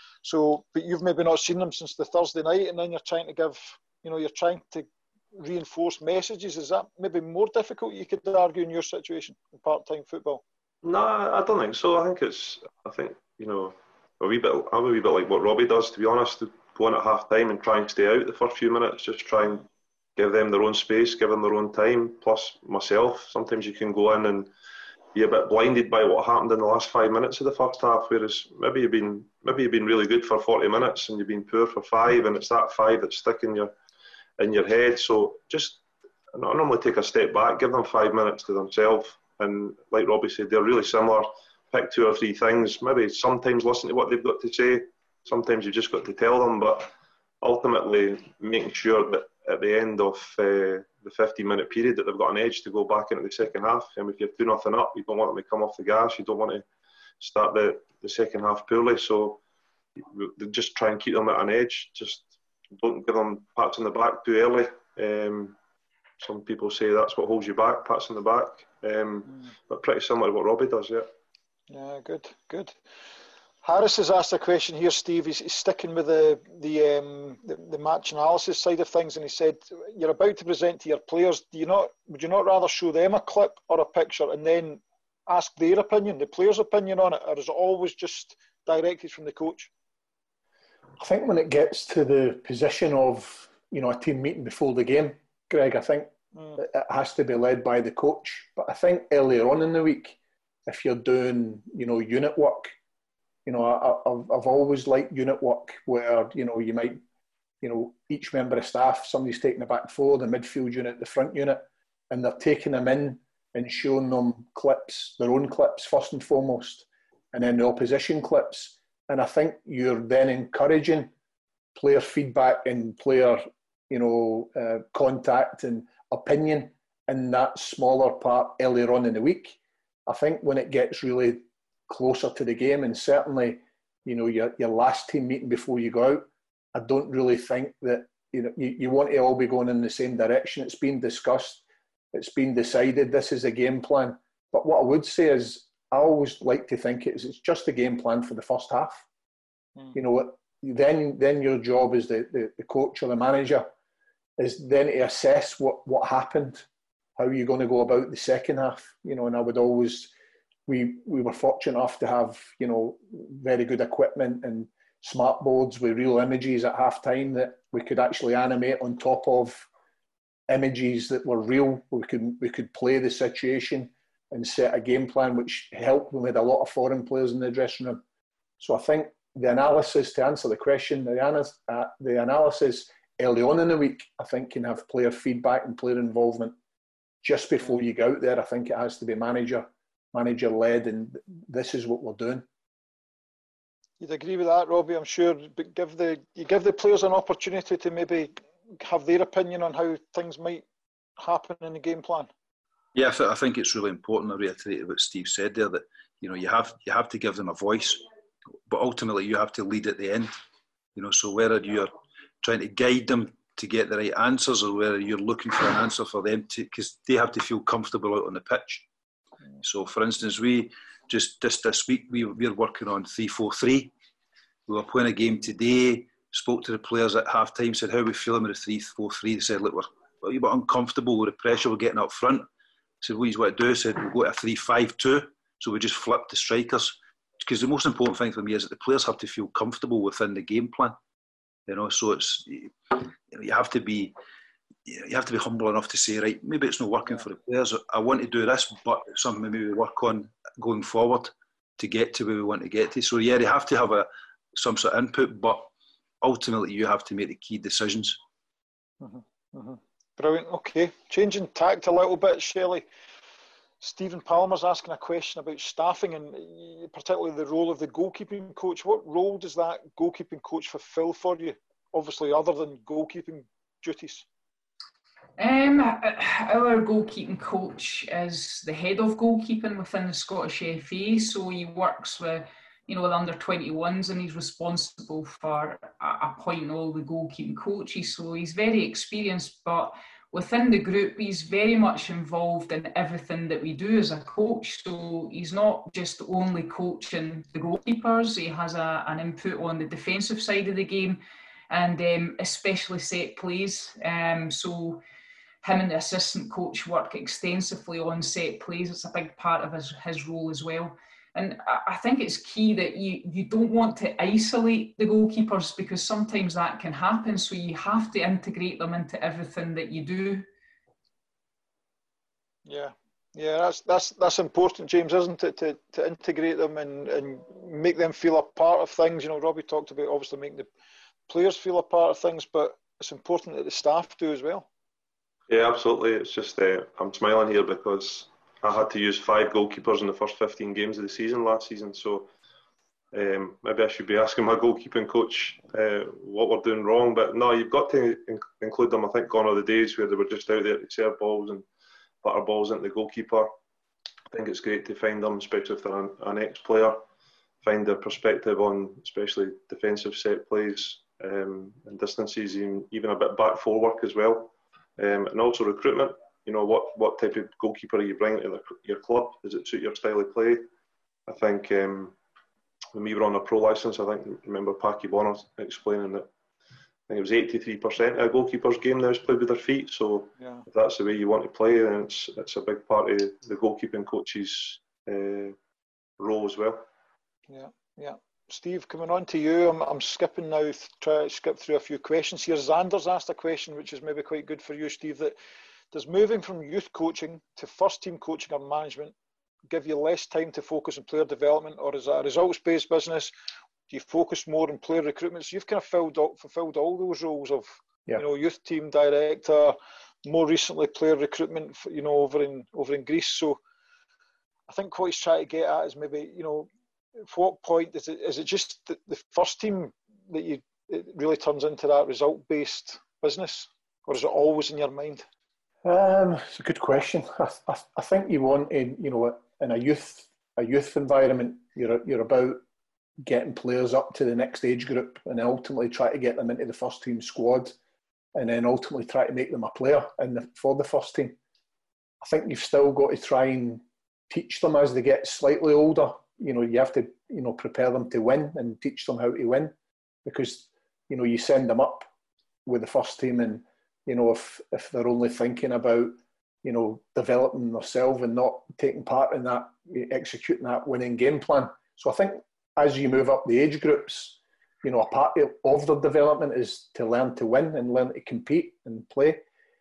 So, but you've maybe not seen them since the Thursday night, and then you're trying to give, you know, you're trying to reinforce messages. Is that maybe more difficult, you could argue, in your situation in part-time football? No, I don't think so. I think it's, I think, you know, a wee bit, I'm a wee bit like what Robbie does, to be honest, to go in at half-time and try and stay out the first few minutes, just try and give them their own space, give them their own time, plus myself. Sometimes you can go in and be a bit blinded by what happened in the last five minutes of the first half, whereas maybe you've been maybe you've been really good for forty minutes and you've been poor for five, and it's that five that's sticking in your in your head. So just I normally take a step back, give them five minutes to themselves, and like Robbie said, they're really similar. Pick two or three things, maybe sometimes listen to what they've got to say, sometimes you've just got to tell them, but ultimately making sure that at the end of uh, the fifteen minute period that they've got an edge to go back into the second half. And if you're two nothing up, you don't want them to come off the gas, you don't want to start the, the second half poorly, so just try and keep them at an edge. Just don't give them pats on the back too early. Um, some people say that's what holds you back, pats on the back, um, mm. but pretty similar to what Robbie does. Yeah, yeah, good, good. Harris has asked a question here, Steve. He's, he's sticking with the the, um, the the match analysis side of things, and he said, "You're about to present to your players. Do you not? Would you not rather show them a clip or a picture and then ask their opinion, the players' opinion on it, or is it always just directed from the coach?" I think when it gets to the position of, you know, a team meeting before the game, Greg, I think mm. it has to be led by the coach. But I think earlier on in the week, if you're doing, you know, unit work. You know, I, I've, I've always liked unit work where, you know, you might, you know, each member of staff, somebody's taking the back four, the midfield unit, the front unit, and they're taking them in and showing them clips, their own clips first and foremost, and then the opposition clips. And I think you're then encouraging player feedback and player, you know, uh, contact and opinion in that smaller part earlier on in the week. I think when it gets really closer to the game, and certainly, you know, your your last team meeting before you go out, I don't really think that, you know, you, you want to all be going in the same direction. It's been discussed, it's been decided, this is a game plan. But what I would say is, I always like to think it's, it's just a game plan for the first half. Mm. You know, then then your job as the, the, the coach or the manager is then to assess what, what happened, how you're going to go about the second half. You know, and I would always, we we were fortunate enough to have, you know, very good equipment and smart boards with real images at half time that we could actually animate on top of images that were real. We could we could play the situation and set a game plan, which helped when we had a lot of foreign players in the dressing room. So I think the analysis, to answer the question, the, analysis, uh, the analysis early on in the week, I think can have player feedback and player involvement. Just before you go out there, I think it has to be manager, manager led, and this is what we're doing. You'd agree with that, Robbie, I'm sure. But give the you give the players an opportunity to maybe have their opinion on how things might happen in the game plan? Yeah, I, th- I think it's really important. I reiterate what Steve said there, that you know you have you have to give them a voice, but ultimately you have to lead at the end. You know, so whether you're trying to guide them to get the right answers, or whether you're looking for an answer for them to, because they have to feel comfortable out on the pitch. So, for instance, we just just this week we we're working on three four three. We were playing a game today. Spoke to the players at half time. Said how are we feeling with the three four three. They said, look, we're a bit uncomfortable with the pressure we're getting up front. Said, what do you want to do? Said, we'll go to a three five two. So we just flip the strikers. Because the most important thing for me is that the players have to feel comfortable within the game plan. You know, so it's you know, you have to be you have to be humble enough to say, right, maybe it's not working for the players. I want to do this, but it's something maybe we work on going forward to get to where we want to get to. So yeah, they have to have a some sort of input, but ultimately you have to make the key decisions. Mm-hmm. Mm-hmm. Brilliant. Okay, changing tact a little bit, Shelley. Stephen Palmer's asking a question about staffing and particularly the role of the goalkeeping coach. What role does that goalkeeping coach fulfil for you, obviously other than goalkeeping duties? Um, our goalkeeping coach is the head of goalkeeping within the Scottish F A, so he works with, you know, with under twenty-ones, and he's responsible for appointing all the goalkeeping coaches. So he's very experienced, but within the group, he's very much involved in everything that we do as a coach. So he's not just only coaching the goalkeepers, he has a, an input on the defensive side of the game, and um, especially set plays. Um, so him and the assistant coach work extensively on set plays. It's a big part of his, his role as well. And I think it's key that you, you don't want to isolate the goalkeepers, because sometimes that can happen. So you have to integrate them into everything that you do. Yeah, yeah, that's that's that's important, James, isn't it? To to integrate them and, and make them feel a part of things. You know, Robbie talked about obviously making the players feel a part of things, but it's important that the staff do as well. Yeah, absolutely. It's just uh, I'm smiling here because I had to use five goalkeepers in the first fifteen games of the season last season, so um, maybe I should be asking my goalkeeping coach uh, what we're doing wrong. But no, you've got to in- include them. I think gone are the days where they were just out there to serve balls and butter balls into the goalkeeper. I think it's great to find them, especially if they're an, an ex-player, find their perspective on especially defensive set plays um, and distances, even, even a bit back four work as well, um, and also recruitment. You know, what, what type of goalkeeper are you bringing to the, your club? Does it suit your style of play? I think um, when we were on a pro licence, I think, remember Paki Bonner explaining that I think it was eighty-three percent of a goalkeeper's game now is played with their feet. So yeah. If that's the way you want to play, then it's, it's a big part of the goalkeeping coach's uh, role as well. Yeah, yeah. Steve, coming on to you, I'm, I'm skipping now, try to skip through a few questions here. Xander's asked a question which is maybe quite good for you, Steve, that does moving from youth coaching to first team coaching or management give you less time to focus on player development, or is that a results-based business? Do you focus more on player recruitment? So you've kind of filled up, fulfilled all those roles of, yeah. you know, youth team director, more recently player recruitment, you know, over in over in Greece. So I think what he's trying to get at is maybe, you know, at what point is it is it just the, the first team that you it really turns into that result-based business, or is it always in your mind? Um, it's a good question. I, I, I think you want to, you know, in a youth a youth environment, you're you're about getting players up to the next age group and ultimately try to get them into the first team squad, and then ultimately try to make them a player in the, for the first team. I think you've still got to try and teach them as they get slightly older. You know, you have to, you know, prepare them to win and teach them how to win, because, you know, you send them up with the first team and, you know, if, if they're only thinking about, you know, developing themselves and not taking part in that, executing that winning game plan. So I think as you move up the age groups, you know, a part of their development is to learn to win and learn to compete and play.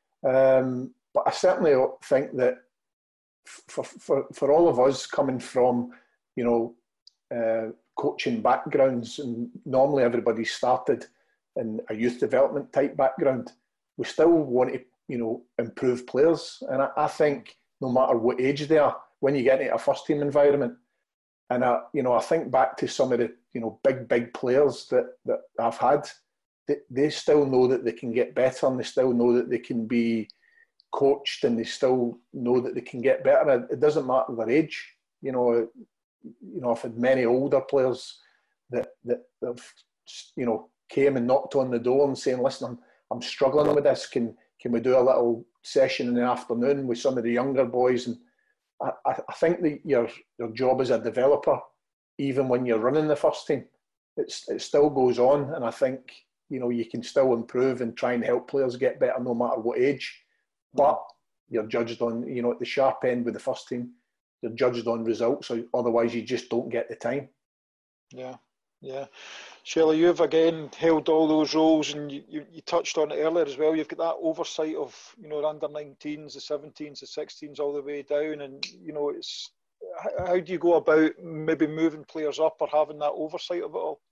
Um, but I certainly think that for, for, for all of us coming from, you know, uh, coaching backgrounds, and normally everybody started in a youth development type background, we still want to, you know, improve players. And I, I think no matter what age they are, when you get into a first team environment, and I, you know, I think back to some of the, you know, big, big players that, that I've had, they, they still know that they can get better, and they still know that they can be coached, and they still know that they can get better. It doesn't matter their age. You know, you know, I've had many older players that that have, you know, came and knocked on the door and saying, "Listen, I'm I'm struggling with this. Can can we do a little session in the afternoon with some of the younger boys?" And I, I think that your your job as a developer, even when you're running the first team, it's it still goes on. And I think, you know, you can still improve and try and help players get better no matter what age. But you're judged on, you know, at the sharp end with the first team, you're judged on results, or otherwise you just don't get the time. Yeah, yeah. Shelley, you've again held all those roles, and you, you, you touched on it earlier as well. You've got that oversight of, you know, the under nineteens, the seventeens, the sixteens, all the way down. And, you know, it's how do you go about maybe moving players up or having that oversight of it all?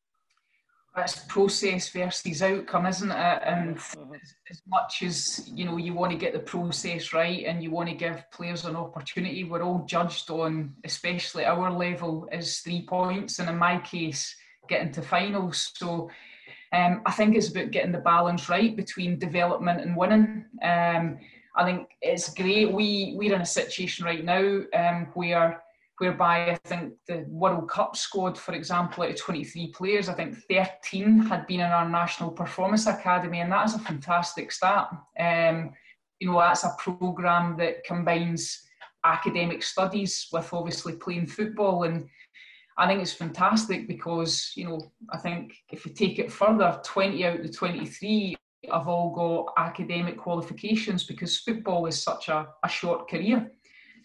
It's process versus outcome, isn't it? And mm-hmm. as, as much as, you know, you want to get the process right and you want to give players an opportunity, we're all judged on, especially our level, is three points, and in my case, getting to finals. So um, I think it's about getting the balance right between development and winning. Um, I think it's great. We, we're in a situation right now um, where whereby I think the World Cup squad, for example, out of twenty-three players, I think thirteen had been in our National Performance Academy, and that is a fantastic start. Um, you know, that's a programme that combines academic studies with obviously playing football, and I think it's fantastic because, you know, I think if you take it further, twenty out of the twenty-three have all got academic qualifications because football is such a, a short career.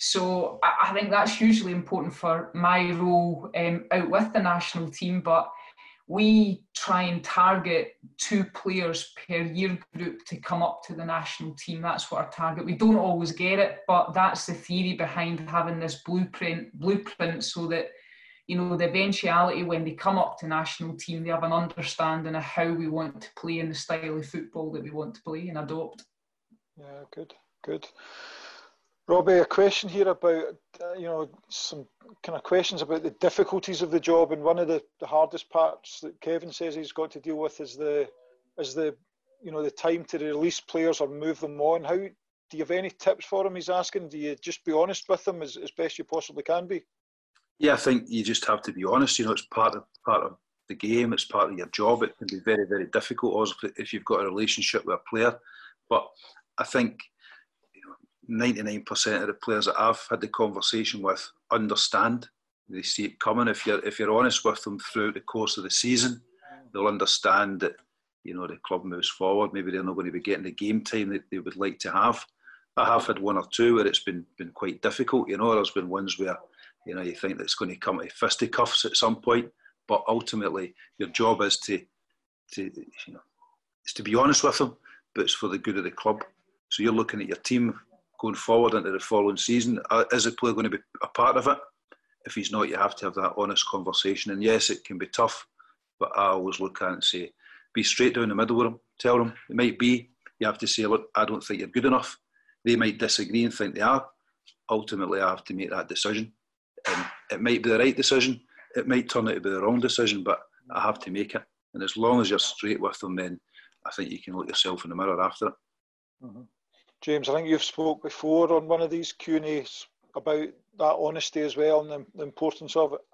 So I think that's hugely important for my role um, out with the national team, but we try and target two players per year group to come up to the national team. That's what our target. We don't always get it, but that's the theory behind having this blueprint, blueprint so that, you know, the eventuality when they come up to national team, they have an understanding of how we want to play and the style of football that we want to play and adopt. Yeah, good, good. Robbie, a question here about, uh, you know, some kind of questions about the difficulties of the job, and one of the, the hardest parts that Kevin says he's got to deal with is the, is the, you know, the time to release players or move them on. How do you have any tips for him? He's asking. Do you just be honest with them as, as best you possibly can be? Yeah, I think you just have to be honest. You know, it's part of part of the game. It's part of your job. It can be very, very difficult also if you've got a relationship with a player. But I think ninety-nine percent of the players that I've had the conversation with understand. They see it coming. If you're if you're honest with them throughout the course of the season, they'll understand that, you know, the club moves forward. Maybe they're not going to be getting the game time that they would like to have. I have had one or two where it's been been quite difficult. You know, there's been ones where, you know, you think that it's going to come to fisticuffs at some point, but ultimately your job is to to you know, is to be honest with them, but it's for the good of the club. So you're looking at your team going forward into the following season. Is the player going to be a part of it? If he's not, you have to have that honest conversation. And yes, it can be tough, but I always look at it and say, be straight down the middle with them. Tell them, it might be, you have to say, look, I don't think you're good enough. They might disagree and think they are. Ultimately, I have to make that decision. And it might be the right decision. It might turn out to be the wrong decision, but I have to make it. And as long as you're straight with them, then I think you can look yourself in the mirror after it. Mm-hmm. James, I think you've spoke before on one of these Q and A's about that honesty as well and the, the importance of it.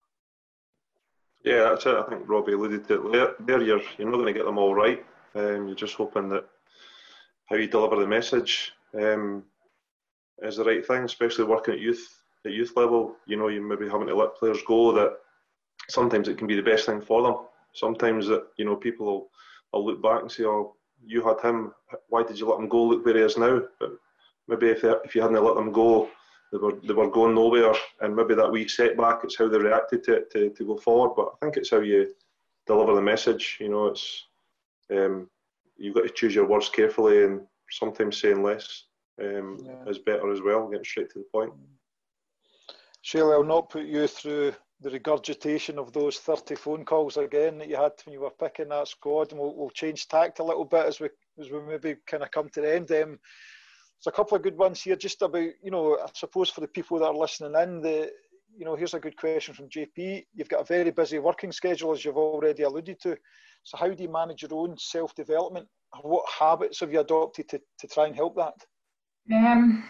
Yeah, that's it. I think Robbie alluded to it there. You're, you're not going to get them all right. Um, you're just hoping that how you deliver the message um, is the right thing, especially working at youth at youth level. You know, you maybe having to let players go, that sometimes it can be the best thing for them. Sometimes that, you know, people will, will look back and say, oh, you had him, why did you let him go? Look where he is now. But maybe if they, if you hadn't let them go, they were they were going nowhere, and maybe that wee setback, it's how they reacted to it to, to go forward. But I think it's how you deliver the message. You know, it's um, you've got to choose your words carefully, and sometimes saying less um, yeah. is better as well, getting straight to the point. Shelley, I'll not put you through the regurgitation of those thirty phone calls again that you had when you were picking that squad, and we'll, we'll change tact a little bit as we as we maybe kind of come to the end. Um, there's a couple of good ones here, just about, you know, I suppose for the people that are listening in, the you know, here's a good question from J P. You've got a very busy working schedule, as you've already alluded to. So how do you manage your own self-development? What habits have you adopted to, to try and help that? Um,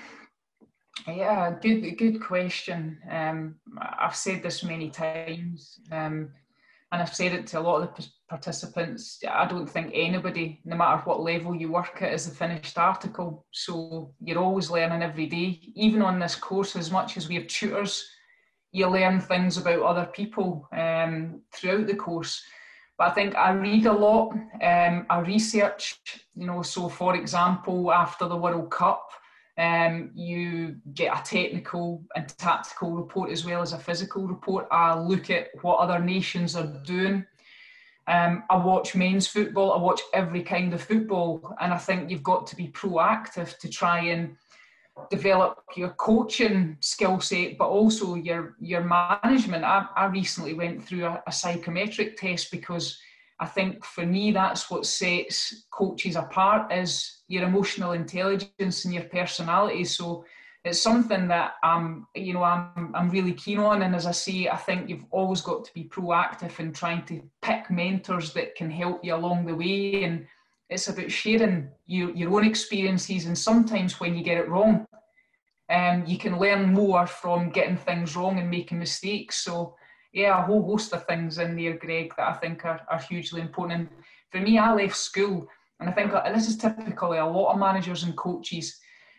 yeah, good good question. Um, I've said this many times, um, and I've said it to a lot of the participants. I don't think anybody, no matter what level you work at, is a finished article. So you're always learning every day. Even on this course, as much as we have tutors, you learn things about other people um, throughout the course. But I think I read a lot, um, I research, you know, so for example, after the World Cup, um, you get a technical and tactical report as well as a physical report. I look at what other nations are doing. Um, I watch men's football, I watch every kind of football, and I think you've got to be proactive to try and develop your coaching skill set, but also your your management. I, I recently went through a, a psychometric test because I think for me that's what sets coaches apart, is your emotional intelligence and your personality. So it's something that I'm, you know, I'm I'm really keen on. And as I say, I think you've always got to be proactive in trying to pick mentors that can help you along the way. And it's about sharing your, your own experiences, and sometimes when you get it wrong, um, you can learn more from getting things wrong and making mistakes. So yeah, a whole host of things in there, Greg, that I think are, are hugely important. And for me, I left school, and I think this is typically a lot of managers and coaches.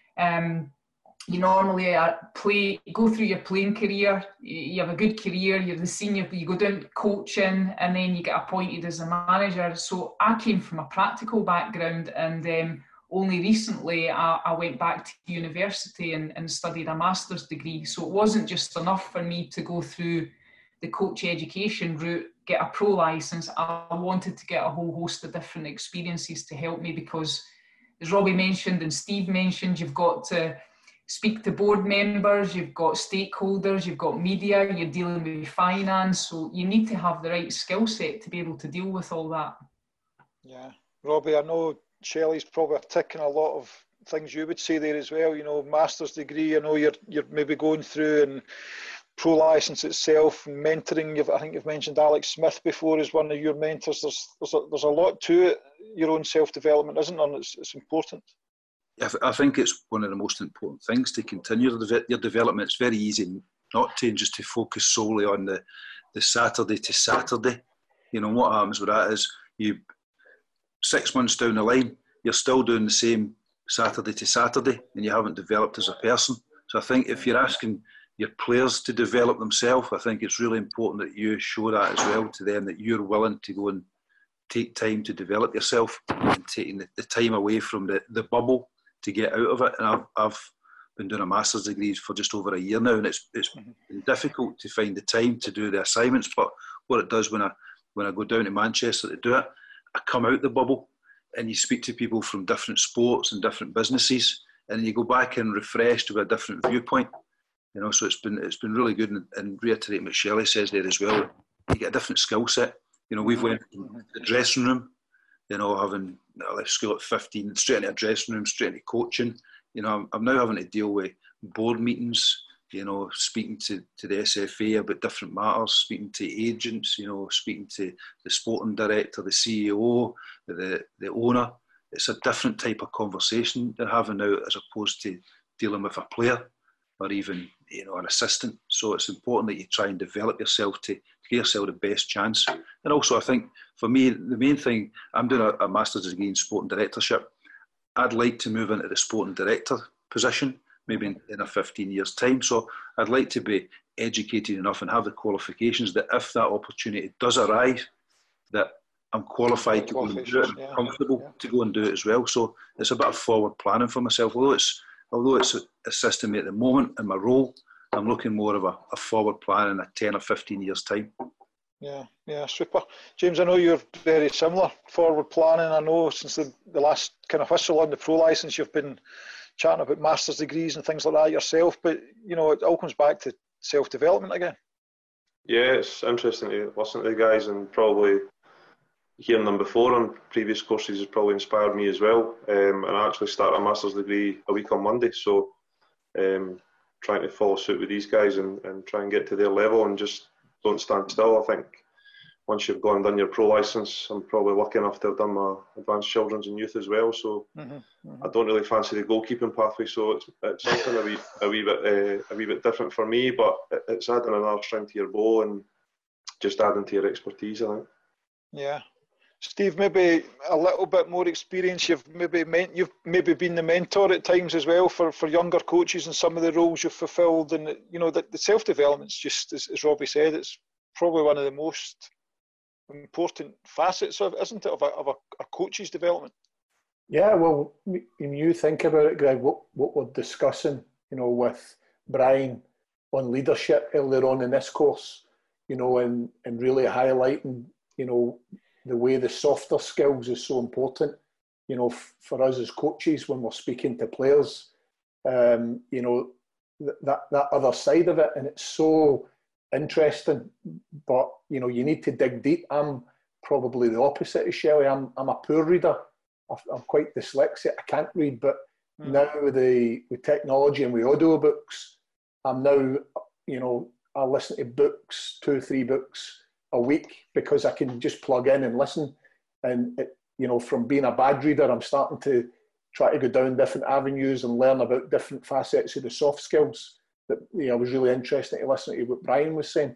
Um, you normally uh, play, go through your playing career, you have a good career, you're the senior, you go down to coaching, and then you get appointed as a manager. So I came from a practical background, and um, only recently I, I went back to university and, and studied a master's degree. So it wasn't just enough for me to go through the coach education route, get a pro license. I wanted to get a whole host of different experiences to help me, because as Robbie mentioned and Steve mentioned, you've got to speak to board members, you've got stakeholders, you've got media, you're dealing with finance, so you need to have the right skill set to be able to deal with all that. Yeah, Robbie, I know Shelley's probably ticking a lot of things you would say there as well. You know, master's degree, I know you're you're maybe going through, and pro license itself, mentoring. You've, I think you've mentioned Alex Smith before as one of your mentors. There's there's a, there's a lot to it. Your own self development, isn't there? And it's it's important. I think it's one of the most important things to continue your development. It's very easy not to just to focus solely on the, the Saturday to Saturday. You know, what happens with that is you, six months down the line, you're still doing the same Saturday to Saturday and you haven't developed as a person. So I think if you're asking your players to develop themselves, I think it's really important that you show that as well to them, that you're willing to go and take time to develop yourself and taking the, the time away from the, the bubble to get out of it. And I've, I've been doing a master's degree for just over a year now, and it's it's been difficult to find the time to do the assignments. But what it does when I when I go down to Manchester to do it, I come out the bubble, and you speak to people from different sports and different businesses, and you go back and refreshed with a different viewpoint. You know, so it's been it's been really good. And, and reiterating what Shelley says there as well, you get a different skill set. You know, we've went from the dressing room, you know, having I left school at fifteen, straight into a dressing room, straight into coaching. You know, I'm, I'm now having to deal with board meetings, you know, speaking to, to the S F A about different matters, speaking to agents, you know, speaking to the sporting director, the C E O, the, the owner. It's a different type of conversation they're having now as opposed to dealing with a player or even, you know, an assistant. So it's important that you try and develop yourself to, to give yourself the best chance. And also, I think, for me, the main thing, I'm doing a, a master's degree in sport and directorship. I'd like to move into the sporting director position, maybe in, in a fifteen years' time. So I'd like to be educated enough and have the qualifications that if that opportunity does arise, that I'm qualified to go and do it, and yeah. comfortable yeah. to go and do it as well. So it's a bit of forward planning for myself. Although it's although it's assisting me at the moment in my role, I'm looking more of a, a forward plan in a ten or fifteen years' time. Yeah, yeah, super. James, I know you're very similar, forward planning. I know since the, the last kind of whistle on the pro licence, you've been chatting about master's degrees and things like that yourself, but, you know, it all comes back to self-development again. Yeah, it's interesting to listen to the guys, and probably hearing them before on previous courses has probably inspired me as well. Um, and I actually started a master's degree a week on Monday, so um, trying to follow suit with these guys and, and try and get to their level and just don't stand still. I think once you've gone and done your pro licence, I'm probably lucky enough to have done my advanced children's and youth as well. So mm-hmm, mm-hmm. I don't really fancy the goalkeeping pathway. So it's, it's something a wee, a wee bit, uh, a wee bit different for me. But it's adding another string to your bow and just adding to your expertise, I think. Yeah, Steve, maybe a little bit more experience. You've maybe meant you've maybe been the mentor at times as well for, for younger coaches and some of the roles you've fulfilled. And you know the, the self development's just as, as Robbie said, it's probably one of the most important facets of, isn't it, of a, of a, a coach's development? Yeah, well, when you think about it, Greg, what, what we're discussing, you know, with Brian on leadership earlier on in this course, you know, and, and really highlighting, you know, the way the softer skills is so important, you know, f- for us as coaches when we're speaking to players, um, you know, th- that, that other side of it. And it's so interesting, but you know, you need to dig deep. I'm probably the opposite of Shelley. I'm I'm a poor reader. I'm quite dyslexic. I can't read, but mm. now with the with technology and with audio books, I'm now, you know, I listen to books, two or three books a week because I can just plug in and listen. And it, you know, from being a bad reader, I'm starting to try to go down different avenues and learn about different facets of the soft skills. That, you know, was really interesting to listen to what Brian was saying.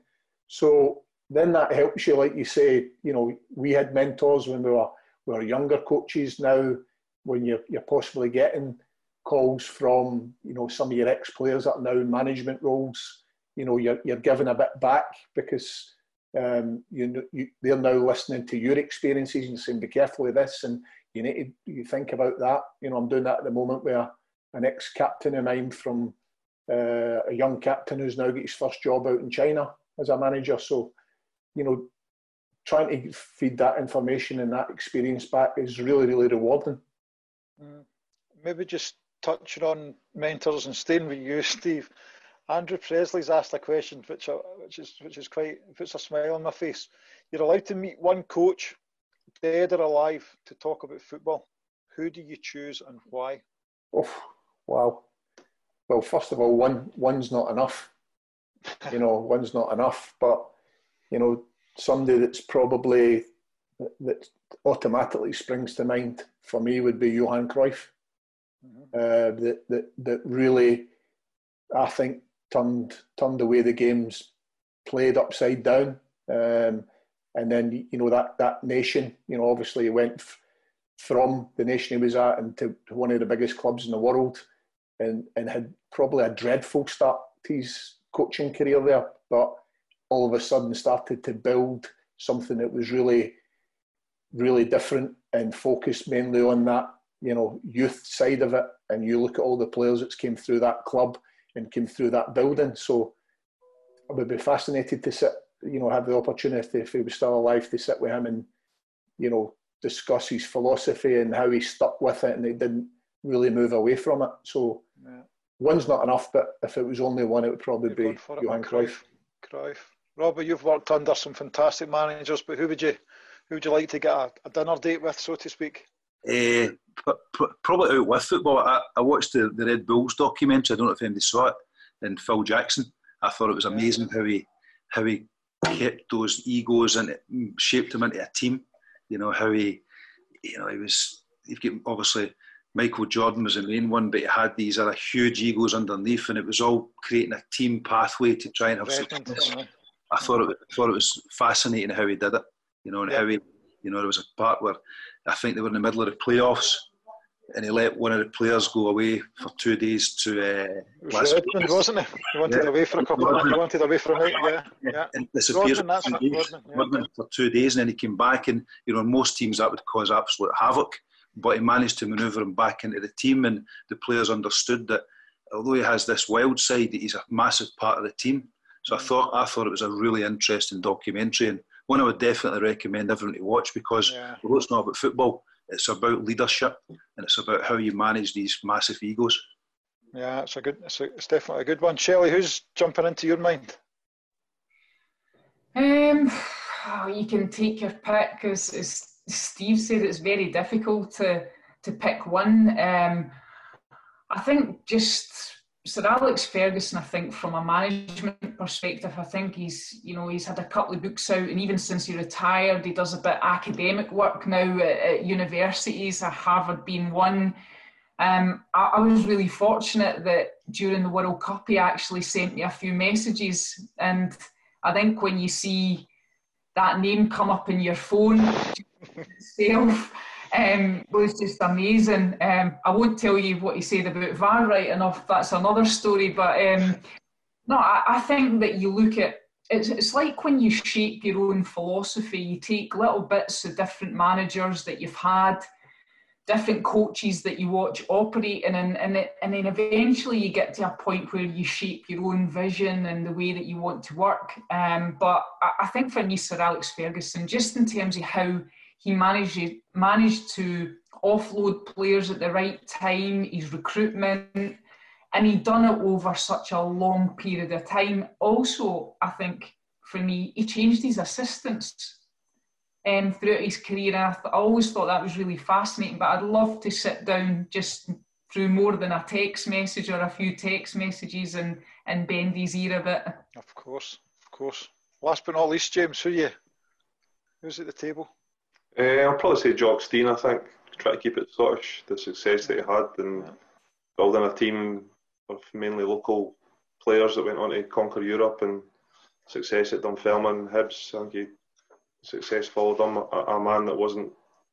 So then that helps you, like you say, you know, we had mentors when we were we were younger coaches. Now, when you're you're possibly getting calls from, you know, some of your ex-players that are now in management roles, you know, you're you're giving a bit back because um, you, you they're now listening to your experiences and saying, be careful of this, and you need to you think about that. You know, I'm doing that at the moment with an ex-captain of mine from Uh, a young captain who's now got his first job out in China as a manager. So, you know, trying to feed that information and that experience back is really, really rewarding. Mm. Maybe just touching on mentors and staying with you, Steve. Andrew Presley's asked a question which, which is which is quite puts a smile on my face. You're allowed to meet one coach, dead or alive, to talk about football. Who do you choose and why? Oh, wow. Well, first of all, one one's not enough. You know, one's not enough. But, you know, somebody that's probably, that automatically springs to mind for me would be Johan Cruyff. Mm-hmm. Uh, that, that, that really, I think, turned turned the way the game's played upside down. Um, and then, you know, that, that nation, you know, obviously he went f- from the nation he was at into to one of the biggest clubs in the world. And, and had probably a dreadful start to his coaching career there, but all of a sudden started to build something that was really, really different and focused mainly on that, you know, youth side of it. And you look at all the players that came through that club and came through that building. So I would be fascinated to sit, you know, have the opportunity, if he was still alive, to sit with him and, you know, discuss his philosophy and how he stuck with it and he didn't really move away from it. So yeah. One's not enough, but if it was only one, it would probably You've be Johan Cruyff. Cruyff. Robert, you've worked under some fantastic managers, but who would you who would you like to get a, a dinner date with, so to speak? Uh, probably out with football. I, I watched the, the Red Bulls documentary. I don't know if anybody saw it. And Phil Jackson. I thought it was amazing how he how he kept those egos and shaped them into a team. You know how he, you know, he was. You've got obviously. Michael Jordan was the main one, but he had these other huge egos underneath, and it was all creating a team pathway to try and have success. I thought it, I thought it was fascinating how he did it, you know, and yeah. how he, you know, there was a part where I think they were in the middle of the playoffs, and he let one of the players go away for two days to. Uh, it was Redmond, wasn't it? He wanted yeah. away for a couple of months. He wanted away for a night, yeah. yeah. yeah. And disappears Rodman, for, two days, Rodman, yeah. for two days, and then he came back, and you know, in most teams that would cause absolute havoc. But he managed to manoeuvre him back into the team, and the players understood that although he has this wild side, he's a massive part of the team. So I thought I thought it was a really interesting documentary, and one I would definitely recommend everyone to watch because yeah. although it's not about football, it's about leadership and it's about how you manage these massive egos. Yeah, it's a good. It's, a, it's definitely a good one. Shelley, who's jumping into your mind? Um, oh, you can take your pick. As, as Steve said, it's very difficult to to pick one. Um, I think just Sir Alex Ferguson, I think from a management perspective, I think he's, you know, he's had a couple of books out, and even since he retired, he does a bit of academic work now at, at universities, at Harvard being one. Um, I, I was really fortunate that during the World Cup, he actually sent me a few messages, and I think when you see that name come up in your phone itself, um, was just amazing. Um, I won't tell you what he said about V A R right enough, that's another story, but um, no, I, I think that you look at, it's, it's like when you shape your own philosophy, you take little bits of different managers that you've had, different coaches that you watch operate, and, and, and, it, and then eventually you get to a point where you shape your own vision and the way that you want to work. Um, but I, I think for me, Sir Alex Ferguson, just in terms of how he managed, managed to offload players at the right time, his recruitment, and he'd done it over such a long period of time. Also, I think for me, he changed his assistants Um, throughout his career. I, th- I always thought that was really fascinating, but I'd love to sit down just through more than a text message or a few text messages and, and bend his ear a bit. Of course, of course. Last but not least, James, who you? Who's at the table? Uh, I'll probably say Jock Stein, I think. Try to keep it Scottish, the success that he had, and yeah. building a team of mainly local players that went on to conquer Europe, and success at Dunfermline, Hibs. I think he success followed him, a, a man that wasn't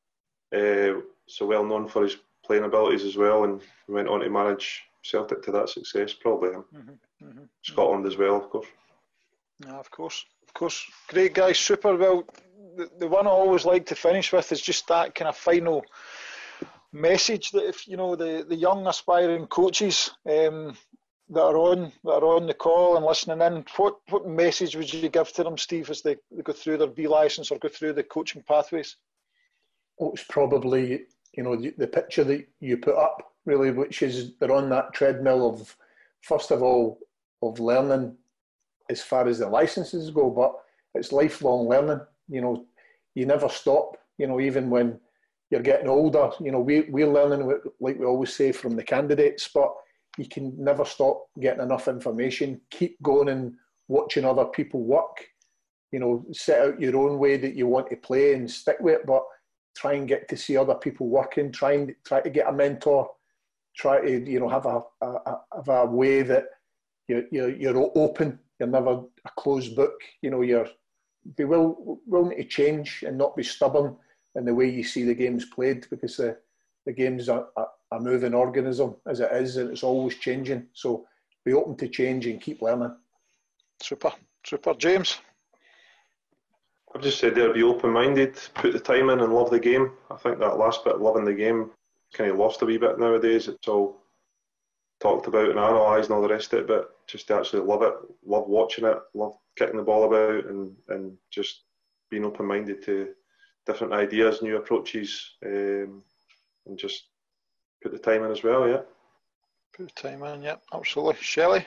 uh, so well known for his playing abilities as well, and went on to manage Celtic to that success, probably him. Mm-hmm, mm-hmm. Scotland as well, of course. Yeah, of course, of course. Great guys, super. Well, the, the one I always like to finish with is just that kind of final message that if, you know, the, the young aspiring coaches um, that are on that are on the call and listening in, what, what message would you give to them, Steve, as they, they go through their B licence or go through the coaching pathways? Oh, it's probably, you know, the, the picture that you put up, really, which is they're on that treadmill of, first of all, of learning as far as the licenses go, but it's lifelong learning. You know, you never stop, you know, even when you're getting older. You know, we, we're learning, like we always say, from the candidates, but you can never stop getting enough information. Keep going and watching other people work. You know, set out your own way that you want to play and stick with it, but try and get to see other people working. Try and try to get a mentor. Try to, you know, have a, a have a way that you're you're, you're open. You're never a closed book. You know, you're be will willing to change and not be stubborn in the way you see the games played, because the the game's a, a, a moving organism as it is, and it's always changing. So be open to change and keep learning. Super, super. James? I've just said there, be open-minded, put the time in and love the game. I think that last bit, loving the game, kind of lost a wee bit nowadays. It's all talked about and analysed and all the rest of it, but just to actually love it, love watching it, love kicking the ball about, and, and just being open-minded to different ideas, new approaches, um, and just put the time in as well, yeah. Put the time in, yeah, absolutely. Shelley?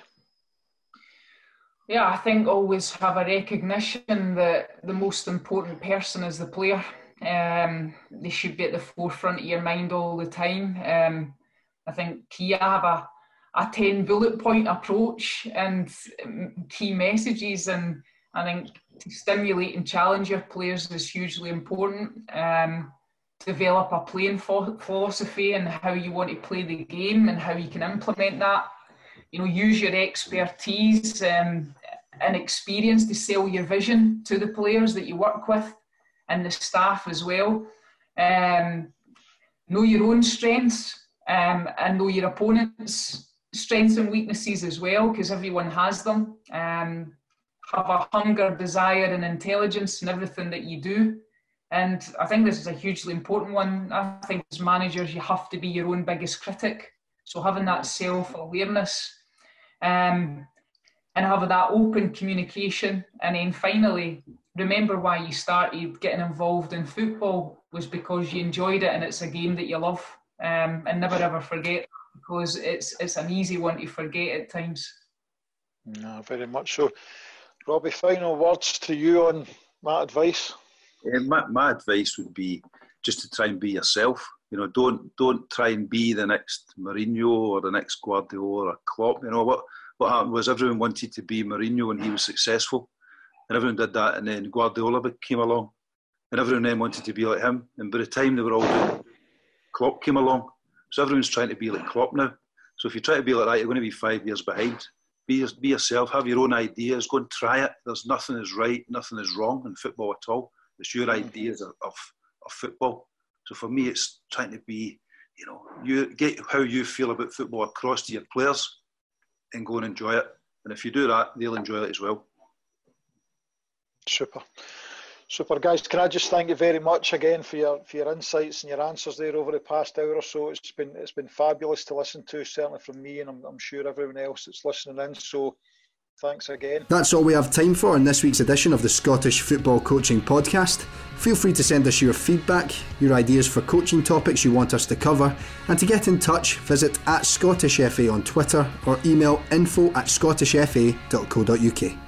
Yeah, I think always have a recognition that the most important person is the player. Um, they should be at the forefront of your mind all the time. Um, I think key have a, a ten bullet point approach and key messages, and I think to stimulate and challenge your players is hugely important. Um, develop a playing philosophy and how you want to play the game and how you can implement that. You know, use your expertise um, and experience to sell your vision to the players that you work with and the staff as well. Um, know your own strengths um, and know your opponent's strengths and weaknesses as well, because everyone has them. Um, have a hunger, desire and intelligence in everything that you do. And I think this is a hugely important one. I think as managers, you have to be your own biggest critic. So having that self-awareness um, and having that open communication. And then finally, remember why you started getting involved in football was because you enjoyed it and it's a game that you love. Um, and never ever forget, because it's it's an easy one to forget at times. No, very much so. Robbie, final words to you on that advice? Uh, my, my advice would be just to try and be yourself. You know, don't don't try and be the next Mourinho or the next Guardiola or Klopp. You know, what what happened was everyone wanted to be Mourinho when he was successful, and everyone did that, and then Guardiola came along, and everyone then wanted to be like him. And by the time they were all doing, Klopp came along, so everyone's trying to be like Klopp now. So if you try to be like that, you're going to be five years behind. Be, be yourself, have your own ideas, go and try it. There's nothing is right, nothing is wrong in football at all. It's your ideas of, of, of football. So for me, it's trying to be, you know, you get how you feel about football across to your players and go and enjoy it. And if you do that, they'll enjoy it as well. Super. Super, guys. Can I just thank you very much again for your for your insights and your answers there over the past hour or so. It's been it's been fabulous to listen to, certainly from me, and I'm, I'm sure everyone else that's listening in. So thanks again. That's all we have time for in this week's edition of the Scottish Football Coaching Podcast. Feel free to send us your feedback, your ideas for coaching topics you want us to cover, and to get in touch, visit at Scottish F A on Twitter or email info at scottish f a dot co dot u k.